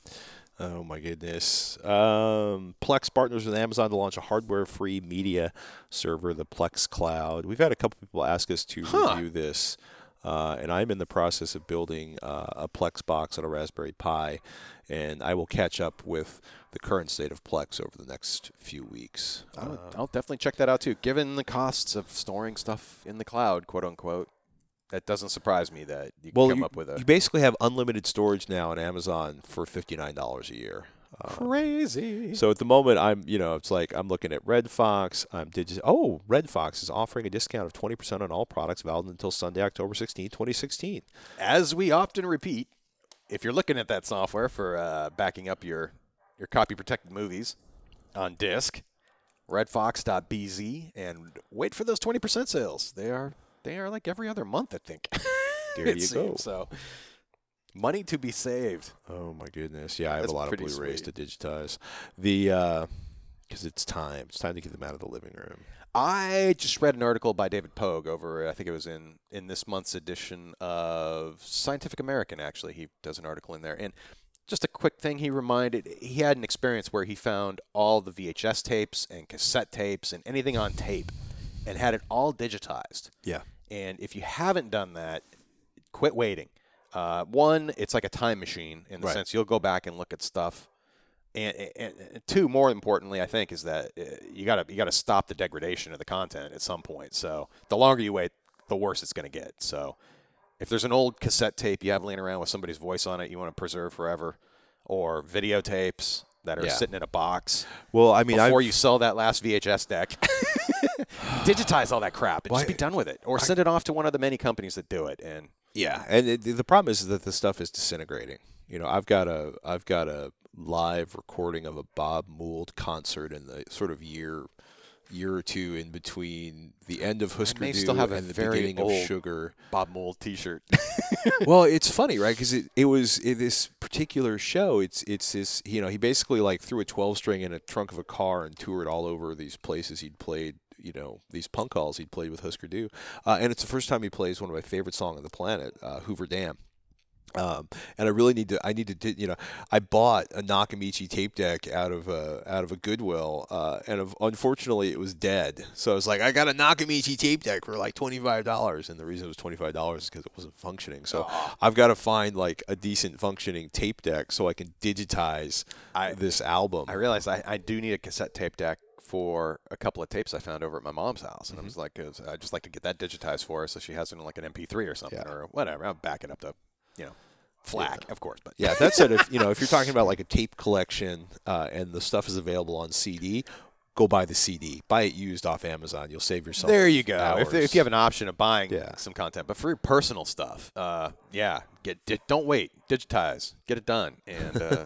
Oh my goodness. Um, Plex partners with Amazon to launch a hardware-free media server, the Plex Cloud. We've had a couple people ask us to Huh. review this, uh, and I'm in the process of building uh, a Plex box on a Raspberry Pi, and I will catch up with the current state of Plex over the next few weeks. I'll, Uh, I'll definitely check that out too. Given the costs of storing stuff in the cloud, quote unquote, that doesn't surprise me that you can well, come you, up with a you basically have unlimited storage now on Amazon for fifty-nine dollars a year. Uh, crazy. So at the moment, I'm, you know, it's like I'm looking at Red Fox. I'm digi- Oh, Red Fox is offering a discount of twenty percent on all products valid until Sunday, October sixteenth, twenty sixteen. As we often repeat, if you're looking at that software for uh, backing up your your copy protected movies on disk, redfox dot b z, and wait for those twenty percent sales. They are they are like every other month, I think. There It you seems. go. So money to be saved. Oh my goodness! Yeah, I have That's a lot of pretty Blu-rays sweet. to digitize. The because it's time. It's time to get them out of the living room. I just read an article by David Pogue over, I think it was in, in this month's edition of Scientific American, actually. He does an article in there. And just a quick thing, he reminded, he had an experience where he found all the V H S tapes and cassette tapes and anything on tape and had it all digitized. Yeah. And if you haven't done that, quit waiting. Uh, one, it's like a time machine in the Right. sense you'll go back and look at stuff. And, and, and two, more importantly, I think, is that uh, you gotta you gotta stop the degradation of the content at some point. So the longer you wait, the worse it's going to get. So if there's an old cassette tape you have laying around with somebody's voice on it you want to preserve forever, or videotapes that are Yeah. sitting in a box. Well, I mean, before I've, you sell that last V H S deck, digitize all that crap and Well, just be done with it, or send it off to one of the many companies that do it. And yeah, and it, the problem is that the stuff is disintegrating. You know, I've got a I've got a live recording of a Bob Mould concert in the sort of year year or two in between the end of Husker may Du still have a and the very beginning old of Sugar. Bob Mould T-shirt. Well, it's funny, right? Because it, it was in this particular show. It's it's this. You know, he basically like threw a twelve string in a trunk of a car and toured all over these places he'd played. You know, these punk halls he'd played with Husker Du, uh, and it's the first time he plays one of my favorite songs on the planet, uh, Hoover Dam. Um, and I really need to. I need to. do- You know, I bought a Nakamichi tape deck out of a out of a Goodwill, uh, and of, unfortunately, it was dead. So I was like, I got a Nakamichi tape deck for like twenty five dollars, and the reason it was twenty five dollars is because it wasn't functioning. So I've got to find like a decent functioning tape deck so I can digitize I- this album. I realized I, I do need a cassette tape deck for a couple of tapes I found over at my mom's house, and I was like, I'd just like to get that digitized for her so she has it in like an M P three or something, Yeah. or whatever. I'll back it up to, you know, FLAC, of course. But Yeah, that said, if you know if you're talking about like a tape collection uh, and the stuff is available on C D, go buy the C D. Buy it used off Amazon. You'll save yourself. there you go. If, hours. if you have an option of buying Yeah. some content, but for your personal stuff, uh, yeah, get di- don't wait, digitize, get it done. And uh,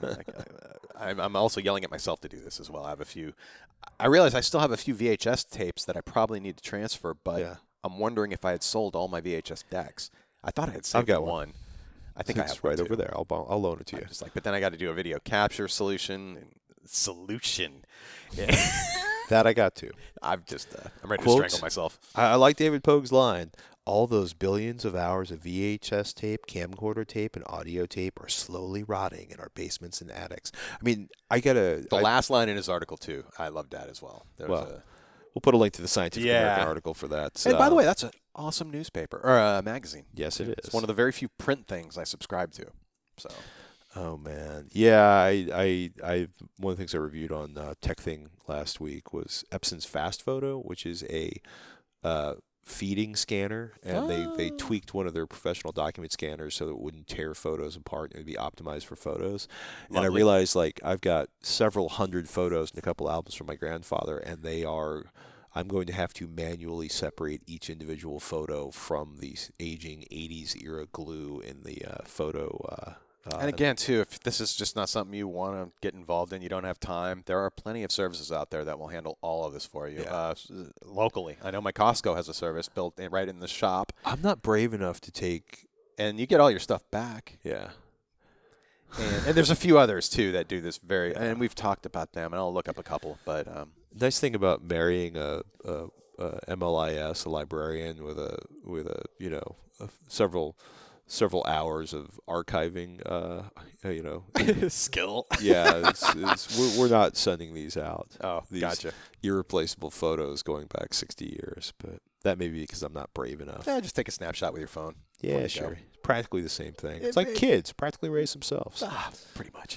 I, I'm, I'm also yelling at myself to do this as well. I have a few. I realize I still have a few V H S tapes that I probably need to transfer, but Yeah. I'm wondering if I had sold all my V H S decks. I thought I had saved I've got one. one. I think I it's have one right too. over there. I'll bo- I'll loan it to you. I'm just like, but then I got to do a video capture solution. And solution. Yeah. That I got to. I'm just, uh, I'm ready Quotes? to strangle myself. I, I like David Pogue's line. All those billions of hours of V H S tape, camcorder tape, and audio tape are slowly rotting in our basements and attics. I mean, I gotta. The I, last line in his article too, I loved that as well. There was Well, a, we'll put a link to the Scientific Yeah. American article for that. and by the Uh, way, that's an awesome newspaper or a magazine. yes, it is. It's one of the very few print things I subscribe to. So Oh man, yeah. I, I, I. One of the things I reviewed on uh, Tech Thing last week was Epson's Fast Photo, which is a uh, feeding scanner, and they, they Oh. tweaked one of their professional document scanners so that it wouldn't tear photos apart and it would be optimized for photos. And I Lovely. realized like I've got several hundred photos and a couple albums from my grandfather, and they are. I'm going to have to manually separate each individual photo from the aging eighties era glue in the uh, photo. Uh, uh, and again too, if this is just not something you want to get involved in, you don't have time. There are plenty of services out there that will handle all of this for you Yeah. uh, s- locally. I know my Costco has a service built in, right in the shop, I'm not brave enough to take. and you get all your stuff back. Yeah. And, and there's a few others too that do this very, and we've talked about them, and I'll look up a couple. But um, Nice thing about marrying a, a, a M L I S, a librarian, with a with a you know a, several several hours of archiving. Uh, you know, skill. yeah, it's, it's, we're, we're not sending these out. Oh, These gotcha. Irreplaceable photos going back sixty years, but that may be because I'm not brave enough. Yeah, just take a snapshot with your phone. Yeah, Before you sure. go. Practically the same thing. It It's like may- kids practically raise themselves. Ah, pretty much.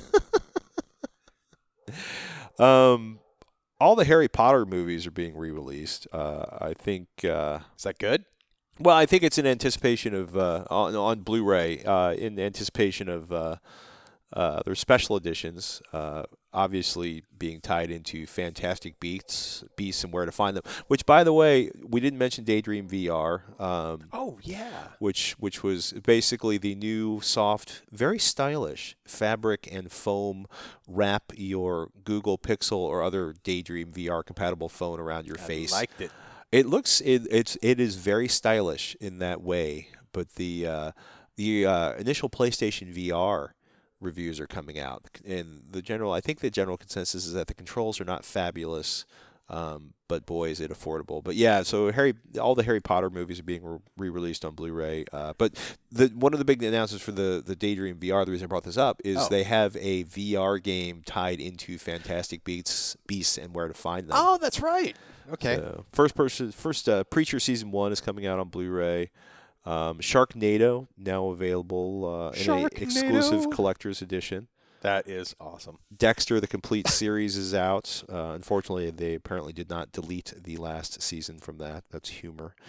Um, all the Harry Potter movies are being re-released. Uh, I think. Uh, Is that good? well, I think it's in anticipation of uh, on on Blu-ray. Uh, in anticipation of uh, uh, their special editions. Uh, obviously, being tied into Fantastic Beasts, Beasts, and Where to Find Them. Which, by the way, we didn't mention Daydream V R. Um, Oh yeah. which which was basically the new soft, very stylish fabric and foam wrap your Google Pixel or other Daydream V R compatible phone around your face. I liked it. It looks it it's it is very stylish in that way, but the uh, the uh, initial PlayStation V R reviews are coming out, and the general I think the general consensus is that the controls are not fabulous. Um, but boy, is it affordable. But yeah, so Harry, all the Harry Potter movies are being re- re-released on Blu-ray. Uh, but the one of the big announcements for the, the Daydream V R, the reason I brought this up, is Oh. they have a V R game tied into Fantastic Beasts, Beasts and Where to Find Them. Oh, that's right. Okay. So, first person, first uh, Preacher season one is coming out on Blu-ray. Um, Sharknado now available uh, in an Sharknado. exclusive collector's edition. That is awesome. Dexter, the complete series, is out. Uh, unfortunately, they apparently did not delete the last season from that. That's humor.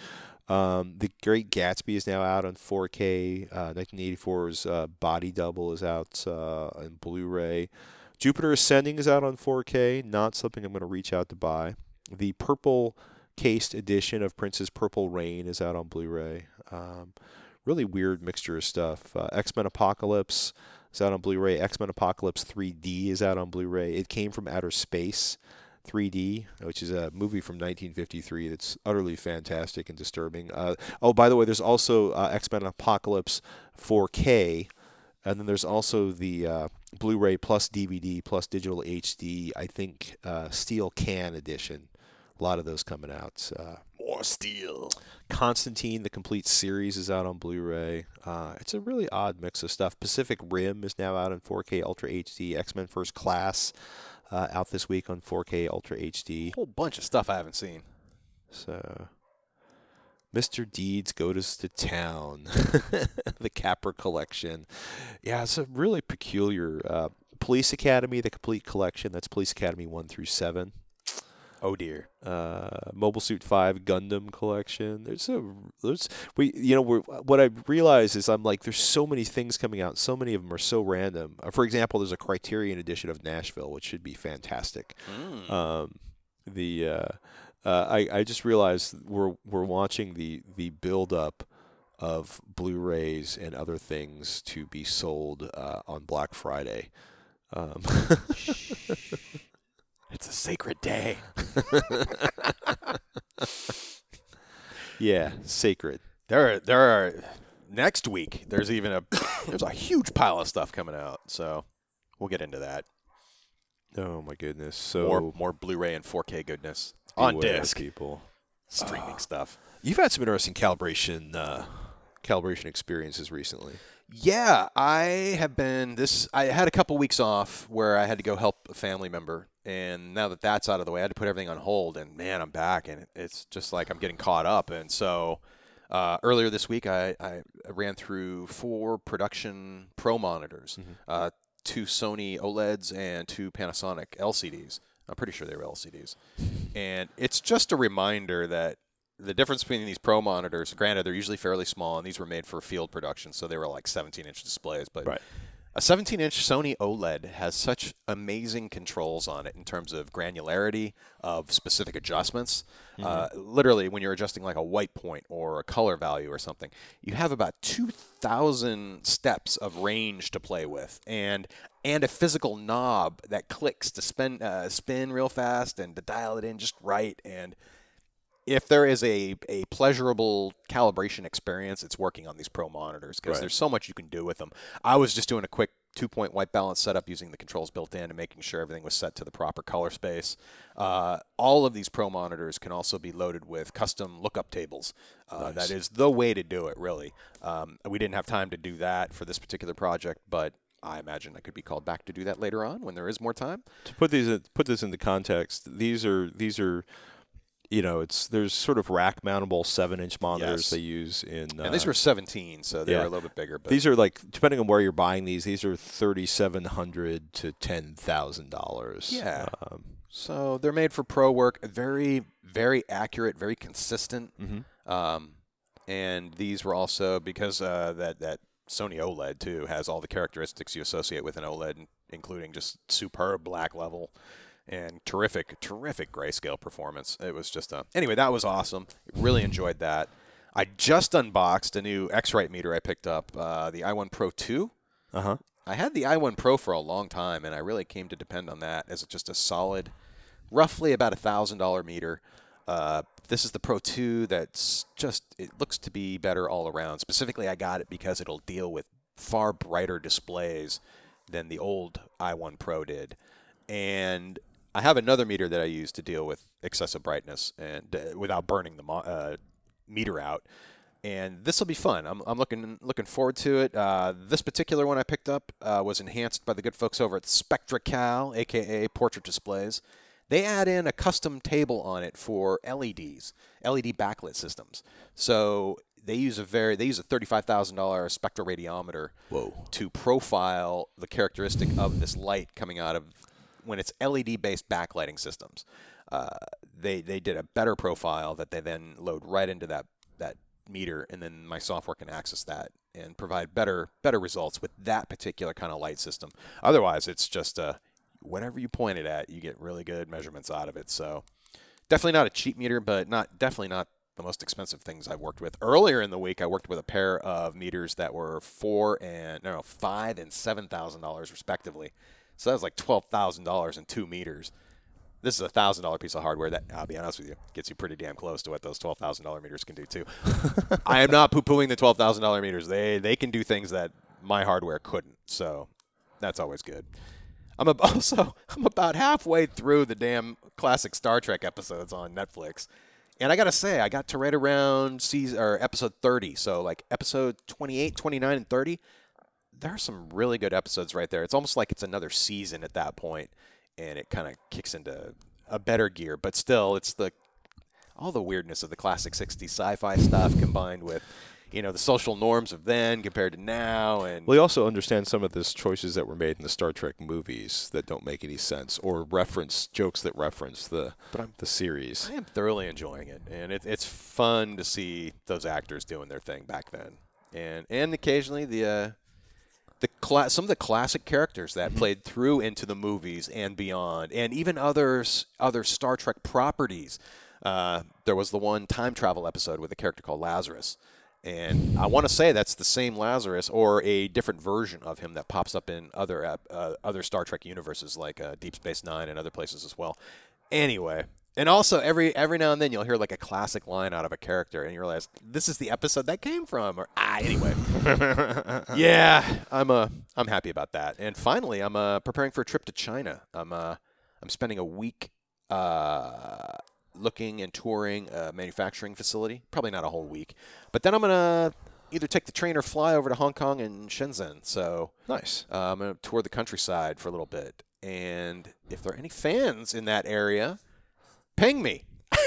Um, the Great Gatsby is now out on four K. Uh, nineteen eighty-four's uh, Body Double is out uh, on Blu-ray. Jupiter Ascending is out on four K. Not something I'm going to reach out to buy. The purple cased edition of Prince's Purple Rain is out on Blu-ray. Um, really weird mixture of stuff. Uh, X-Men Apocalypse is out on Blu-ray. X-Men Apocalypse three D is out on Blu-ray. It Came from Outer Space three D, which is a movie from nineteen fifty-three that's utterly fantastic and disturbing. Uh, oh, by the way, there's also uh, X-Men Apocalypse four K, and then there's also the uh, Blu-ray plus D V D plus digital H D, I think, uh, Steel Can edition. A lot of those coming out. Uh, More steel. Constantine, the complete series, is out on Blu-ray. Uh, it's a really odd mix of stuff. Pacific Rim is now out in four K Ultra H D. X-Men First Class uh, out this week on four K Ultra H D. A whole bunch of stuff I haven't seen. So, Mister Deeds Goes to Town, the Capra Collection. Yeah, it's a really peculiar. Uh, Police Academy, the complete collection. That's Police Academy one through seven. Oh dear. Uh, Mobile Suit five Gundam collection. There's a there's we you know we're, what I realize is I'm like there's so many things coming out. So many of them are so random. Uh, for example, there's a Criterion edition of Nashville, which should be fantastic. Mm. Um, the uh, uh, I I just realized we're we're watching the the build up of Blu-rays and other things to be sold uh, on Black Friday. Um, It's a sacred day. Yeah, sacred. There are, there are, next week, there's even a, there's a huge pile of stuff coming out. So we'll get into that. Oh my goodness! So More, more Blu-ray and four K goodness on beware, disc. people. Streaming stuff. You've had some interesting calibration, uh, calibration experiences recently. Yeah, I have been this. I had a couple weeks off where I had to go help a family member, and now that that's out of the way, I had to put everything on hold. And man, I'm back, and it's just like I'm getting caught up. And so uh, earlier this week, I, I ran through four production Pro monitors, mm-hmm. uh, two Sony OLEDs, and two Panasonic L C Ds. I'm pretty sure they were L C Ds, and it's just a reminder that the difference between these Pro monitors, granted, they're usually fairly small, and these were made for field production, so they were like seventeen-inch displays. But right. a seventeen-inch Sony OLED has such amazing controls on it in terms of granularity, of specific adjustments. Mm-hmm. Uh, literally, when you're adjusting like a white point or a color value or something, you have about two thousand steps of range to play with, and and a physical knob that clicks to spin, uh, spin real fast and to dial it in just right. And if there is a, a pleasurable calibration experience, it's working on these Pro monitors because right. there's so much you can do with them. I was just doing a quick two-point white balance setup using the controls built in and making sure everything was set to the proper color space. Uh, all of these Pro monitors can also be loaded with custom lookup tables. Uh, nice. That is the way to do it, really. Um, we didn't have time to do that for this particular project, but I imagine I could be called back to do that later on when there is more time. To put these put this into context, these are these are. You know, it's there's sort of rack mountable seven inch monitors yes. they use in. Uh, and these were seventeen, so they yeah. were a little bit bigger. But these are like, depending on where you're buying these, these are thirty seven hundred to ten thousand dollars. Yeah. Um, so they're made for pro work. Very, very accurate, very consistent. Mm-hmm. Um, and these were also because uh, that that Sony OLED too has all the characteristics you associate with an OLED, including just superb black level. And terrific, terrific grayscale performance. It was just a... Anyway, that was awesome. Really enjoyed that. I just unboxed a new X-Rite meter I picked up, uh, the i one Pro two. Uh-huh. I had the i one Pro for a long time, and I really came to depend on that as just a solid, roughly about a one thousand dollars meter. Uh, this is the Pro two that's just... It looks to be better all around. Specifically, I got it because it'll deal with far brighter displays than the old i one Pro did. And I have another meter that I use to deal with excessive brightness and uh, without burning the mo- uh, meter out. And this will be fun. I'm, I'm looking looking forward to it. Uh, this particular one I picked up uh, was enhanced by the good folks over at SpectraCal, a k a. Portrait Displays. They add in a custom table on it for L E Ds, L E D backlit systems. So they use a very they use a thirty-five thousand dollars spectroradiometer Whoa. to profile the characteristic of this light coming out of when it's L E D-based backlighting systems. Uh, they they did a better profile that they then load right into that that meter, and then my software can access that and provide better better results with that particular kind of light system. Otherwise, it's just uh, whatever you point it at, you get really good measurements out of it. So definitely not a cheap meter, but not definitely not the most expensive things I've worked with. Earlier in the week, I worked with a pair of meters that were four and no, no five and seven thousand dollars respectively. So that was like twelve thousand dollars in two meters. This is a one thousand dollars piece of hardware that, I'll be honest with you, gets you pretty damn close to what those twelve thousand dollars meters can do, too. I am not poo-pooing the twelve thousand dollars meters. They they can do things that my hardware couldn't, so that's always good. I'm ab- also I'm about halfway through the damn classic Star Trek episodes on Netflix, and I got to say, I got to right around season, or episode thirty, so like episode twenty-eight, twenty-nine, and thirty. There are some really good episodes right there. It's almost like it's another season at that point. And it kind of kicks into a better gear, but still, it's the all the weirdness of the classic sixties sci-fi stuff combined with, you know, the social norms of then compared to now. And well, you also understand some of the choices that were made in the Star Trek movies that don't make any sense, or reference jokes that reference the but I'm, the series. I am thoroughly enjoying it, and it, it's fun to see those actors doing their thing back then, and and occasionally the. Uh, The cla- some of the classic characters that mm-hmm. played through into the movies and beyond, and even others, other Star Trek properties. Uh, there was the one time travel episode with a character called Lazarus, and I want to say that's the same Lazarus or a different version of him that pops up in other uh, other Star Trek universes like uh, Deep Space Nine and other places as well. Anyway. And also, every every now and then, you'll hear like a classic line out of a character, and you realize this is the episode that came from. Or ah, anyway, yeah, I'm uh, I'm happy about that. And finally, I'm uh, preparing for a trip to China. I'm uh, I'm spending a week uh, looking and touring a manufacturing facility. Probably not a whole week, but then I'm gonna either take the train or fly over to Hong Kong and Shenzhen. So nice. Uh, I'm gonna tour the countryside for a little bit, and if there are any fans in that area, ping me.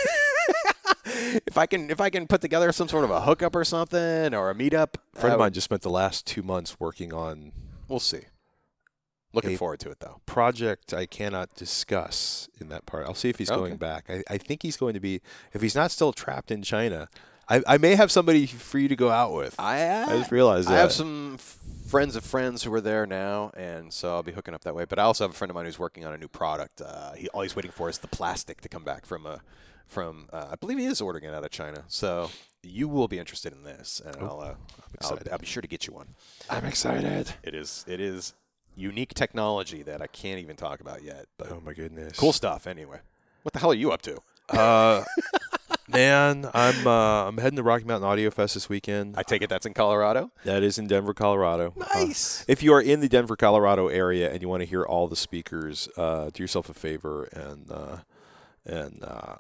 if I can if I can put together some sort of a hookup or something or a meetup. A friend uh, of mine just spent the last two months working on. We'll see. Looking forward to it, though. Project I cannot discuss in that part. I'll see if he's okay. going back. I, I think he's going to be, if he's not still trapped in China, I, I may have somebody for you to go out with. I, uh, I just realized that. I have some f- friends of friends who are there now, and so I'll be hooking up that way. But I also have a friend of mine who's working on a new product. Uh, he, all he's waiting for is the plastic to come back from, a, from uh, I believe he is ordering it out of China. So you will be interested in this, and oh, I'll, uh, I'll, I'll be sure to get you one. I'm excited. It is It is unique technology that I can't even talk about yet. But oh, my goodness. Cool stuff, anyway. What the hell are you up to? Uh, man, I'm uh, I'm heading to Rocky Mountain Audio Fest this weekend. I take it that's in Colorado? That is in Denver, Colorado. Nice. Uh, if you are in the Denver, Colorado area and you want to hear all the speakers, uh, do yourself a favor and uh, and uh,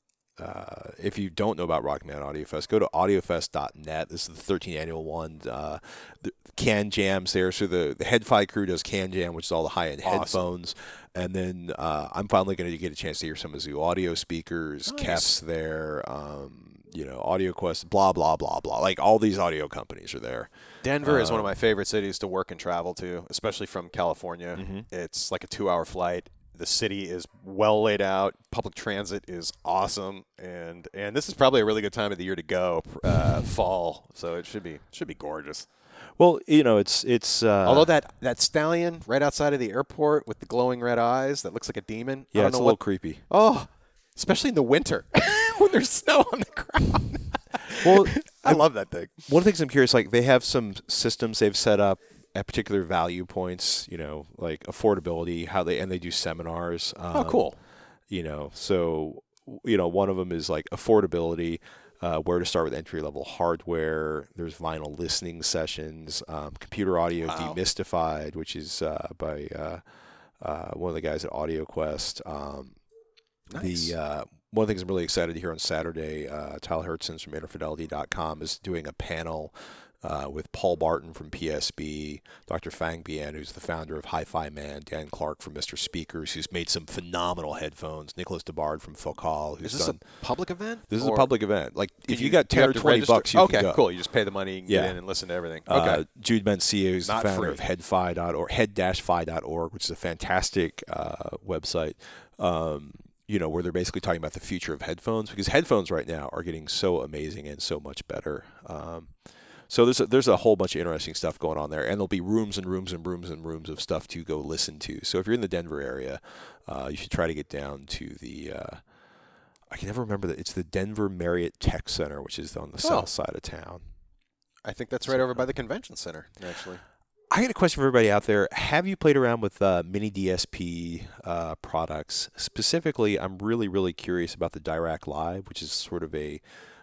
uh, if you don't know about Rocky Mountain Audio Fest, go to audio fest dot net. This is the thirteenth annual one. Uh, the Can Jam's there, so the the Head-Fi crew does Can Jam, which is all the high-end awesome. headphones. And then uh, I'm finally going to get a chance to hear some of the audio speakers. Nice. Kep's there, um, you know, Audio Quest, blah, blah, blah, blah. Like all these audio companies are there. Denver uh, is one of Um, my favorite cities to work and travel to, especially from California. Mm-hmm. It's like a two-hour flight. The city is well laid out. Public transit is awesome, and and this is probably a really good time of the year to go, uh, fall. So it should be should be gorgeous. Well, you know, it's it's. Uh, Although that, that stallion right outside of the airport with the glowing red eyes that looks like a demon. yeah, I don't it's know a little what, creepy. Oh, especially in the winter when there's snow on the ground. Well, I love that thing. One of the things I'm curious, like they have some systems they've set up at particular value points, you know, like affordability, how they and they do seminars. Um, Oh, cool. You know, so you know, one of them is like affordability. Uh, where to start with entry-level hardware. There's vinyl listening sessions, um, computer audio Wow. demystified, which is uh, by uh, uh, one of the guys at Audio Quest. Um, Nice. The uh, one of the things I'm really excited to hear on Saturday, uh, Tyler Hertzens from interfidelity dot com is doing a panel uh, with Paul Barton from P S B, Doctor Fang Bian, who's the founder of Hi-Fi Man, Dan Clark from Mister Speakers, who's made some phenomenal headphones, Nicholas DeBard from Focal, who's Is this done. a public event? This is Or a public event. Like if you, you- got you ten have or to twenty register? bucks, you okay, can go. cool. You just pay the money, get Yeah. in, and listen to everything. Uh, Okay. Jude Mencia, who's Not the founder free. of headfi dot org, head dash fi dot org, which is a fantastic uh, website. Um, you know, where they're basically talking about the future of headphones, because headphones right now are getting so amazing and so much better. Um, so there's a, there's a whole bunch of interesting stuff going on there, and there'll be rooms and rooms and rooms and rooms of stuff to go listen to. So if you're in the Denver area, uh, you should try to get down to the. Uh, I can never remember that it's the Denver Marriott Tech Center, which is on the Oh. south side of town. I think that's right So- over by the convention center, actually. I got a question for everybody out there. Have you played around with uh, mini D S P uh, products? Specifically, I'm really, really curious about the Dirac Live, which is sort of a.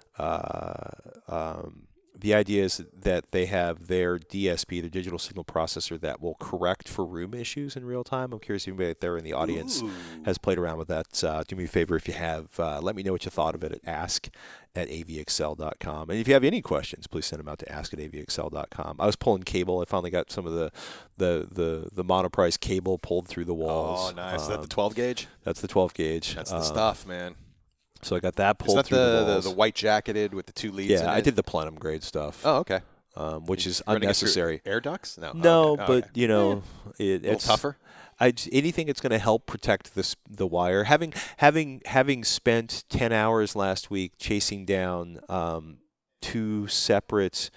Uh, um, the idea is that they have their D S P, their digital signal processor, that will correct for room issues in real time. I'm curious if anybody out there in the audience Ooh. has played around with that. Uh, do me a favor if you have. Uh, let me know what you thought of it at ask at a v x l dot com. And if you have any questions, please send them out to ask at a v x l dot com. I was pulling cable. I finally got some of the the the, the monoprice cable pulled through the walls. Oh, nice. Is that Um, the twelve gauge? that's the twelve gauge. That's the Um, stuff, man. So I got that Is pulled that through the, the the, walls. the white jacketed with the two leads in yeah, I it? did the plenum grade stuff, Oh, okay. um, which is You're running it through unnecessary. Air ducts? No. No, okay. Oh, but okay. you know, it, A little it's tougher? I j- anything that's going to help protect this the wire. Having having having spent ten hours last week chasing down um, two separate.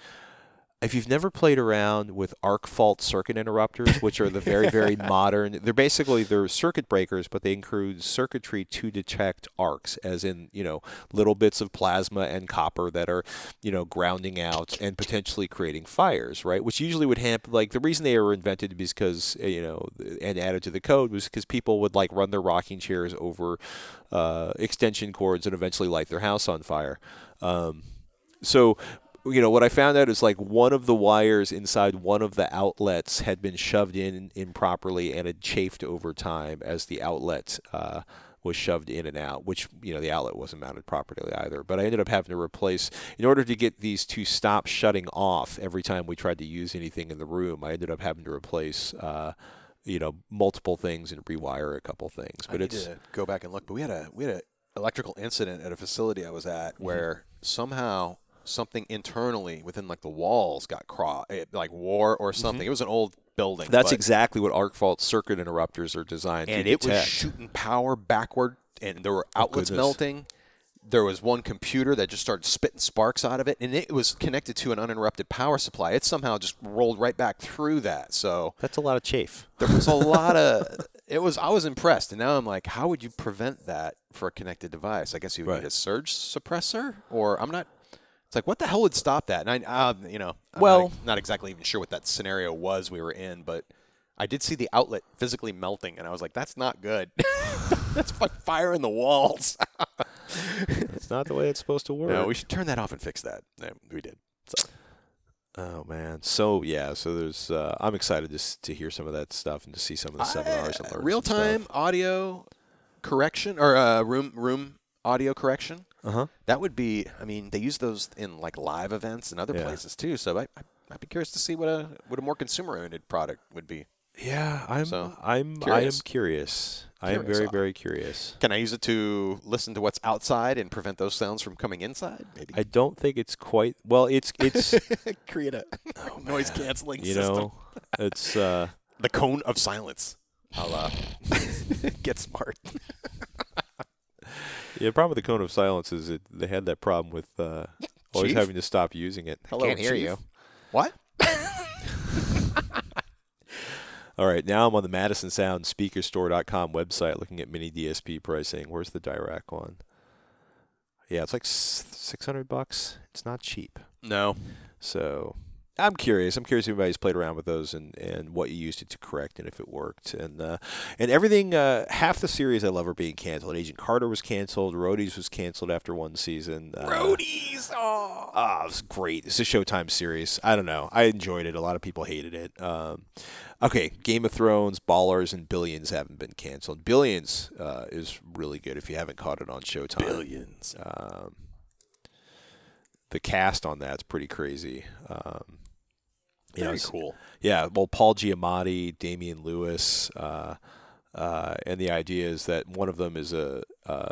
If you've never played around with arc fault circuit interrupters, which are the very, very modern, they're basically they're circuit breakers, but they include circuitry to detect arcs, as in, you know, little bits of plasma and copper that are, you know, grounding out and potentially creating fires, right? Which usually would happen. Like the reason they were invented is because, you know, and added to the code was because people would like run their rocking chairs over uh, extension cords and eventually light their house on fire. Um, so. You know, what I found out is like one of the wires inside one of the outlets had been shoved in improperly and had chafed over time as the outlet uh, was shoved in and out, which, you know, the outlet wasn't mounted properly either. But I ended up having to replace, in order to get these to stop shutting off every time we tried to use anything in the room, I ended up having to replace, uh, you know, multiple things and rewire a couple things. But I need it's to go back and look. But we had a we had an electrical incident at a facility I was at Mm-hmm. where somehow something internally within like the walls got cro- it, like war or something. It was an old building. Mm-hmm. that's but, exactly what arc fault circuit interrupters are designed and to it detect. was shooting power backward, and there were Oh, outlets goodness. melting. There was one computer that just started spitting sparks out of it, and it was connected to an uninterrupted power supply. It somehow just rolled right back through that. So That's a lot of chafe. there was a lot of it was I was impressed, and now I'm like, how would you prevent that for a connected device? I guess you would Right. need a surge suppressor, or I'm not. It's like, what the hell would stop that? And I, uh, you know, I'm Well- not, not exactly even sure what that scenario was we were in, but I did see the outlet physically melting, and I was like, that's not good. That's like fire in the walls. It's not the way it's supposed to work. No, we should turn that off and fix that. Yeah, we did. So. Oh man, so yeah, so there's. Uh, I'm excited to s- to hear some of that stuff and to see some of the seminars and learn Real time audio correction or uh, room room audio correction. Uh huh. That would be. I mean, they use those in like live events and other Yeah. places too. So I, I, I'd be curious to see what a what a more consumer oriented product would be. Yeah, I'm. So, I'm. curious. I am curious. I am Curious. very, very curious. Can I use it to listen to what's outside and prevent those sounds from coming inside? Maybe I don't think it's quite. Well, it's it's. create a noise canceling you system. know, it's. Uh, The cone of silence. I'll uh, get smart. yeah, the problem with the cone of silence is it, they had that problem with uh, always Chief? having to stop using it. Hello, Can't hear Chief. you. What? All right, now I'm on the Madison Sound Speaker Store dot com website looking at mini D S P pricing. Where's the Dirac one? Yeah, it's like six hundred bucks. It's not cheap. No. So I'm curious. I'm curious if anybody's played around with those and, and what you used it to correct and if it worked. And uh, and everything, uh, half the series I love are being canceled. Agent Carter was canceled. Roadies was canceled after one season. Uh, Roadies. Oh. Ah, it was great. It's a Showtime series. I don't know. I enjoyed it. A lot of people hated it. Um, okay, Game of Thrones, Ballers, and Billions haven't been canceled. Billions uh, is really good if you haven't caught it on Showtime. Billions. Um, the cast on that's pretty crazy. Um, you know, Very it's- cool. Yeah, well, Paul Giamatti, Damian Lewis, uh, uh, and the idea is that one of them is a uh,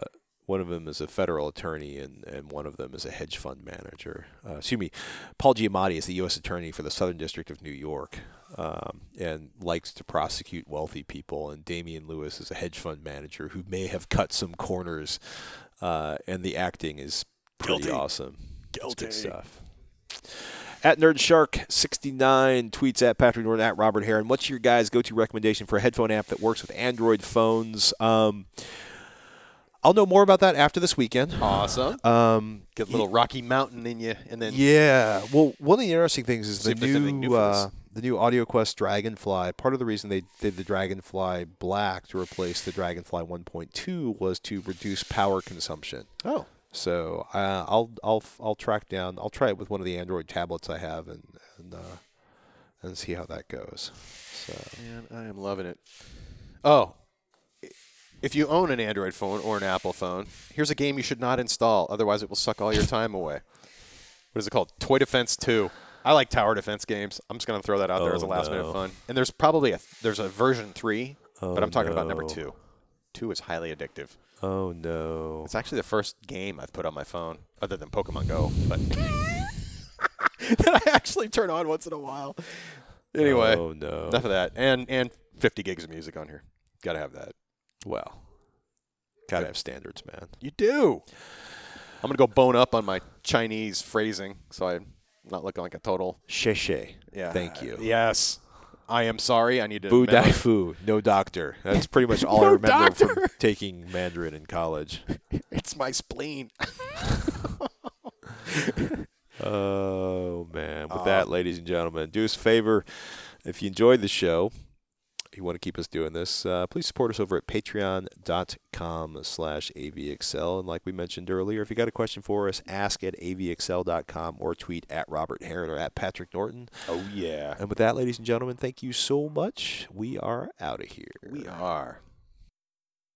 One of them is a federal attorney, and, and one of them is a hedge fund manager. Uh, excuse me, Paul Giamatti is the U S attorney for the Southern District of New York, um, and likes to prosecute wealthy people. And Damian Lewis is a hedge fund manager who may have cut some corners, uh, and the acting is pretty Guilty. awesome. Guilty. It's good stuff. At NerdShark sixty-nine, tweets at Patrick Norton, at Robert Heron. What's your guys' go-to recommendation for a headphone app that works with Android phones? Um, I'll know more about that after this weekend. Awesome. Um, Get a little Rocky Mountain in you, and then yeah. Well, one of the interesting things is See the if there's anything new new for us. uh, the new AudioQuest Dragonfly. Part of the reason they did the Dragonfly Black to replace the Dragonfly one point two was to reduce power consumption. oh, So uh, I'll I'll I'll track down. I'll try it with one of the Android tablets I have and and uh, and see how that goes. So man, I am loving it. Oh, if you own an Android phone or an Apple phone, here's a game you should not install. Otherwise, it will suck all your time away. What is it called? Toy Defense two. I like tower defense games. I'm just going to throw that out there Oh, as a last minute no. fun. And there's probably a there's a version three, Oh, but I'm talking about number no. two. Two is highly addictive. oh no. It's actually the first game I've put on my phone, other than Pokemon Go, but that I actually turn on once in a while. Anyway, Oh no. enough of that. And and fifty gigs of music on here. Got to have that. Well, gotta have standards, man. You do. I'm gonna go bone up on my Chinese phrasing, so I'm not looking like a total. Sheshe. Yeah. Thank you. Yes. I am sorry. I need to. Boo memo- Dai Fu. No doctor. That's pretty much all I No remember from doctor. taking Mandarin in college. It's my spleen. Oh, man. With Uh, that, ladies and gentlemen, do us a favor. If you enjoyed the show, you want to keep us doing this, uh, please support us over at patreon.com slash avxl. And like we mentioned earlier, if you got a question for us, ask at a v x l dot com or tweet at Robert Heron or at Patrick Norton. Oh yeah. And with that, ladies and gentlemen, thank you so much. We are out of here. We are.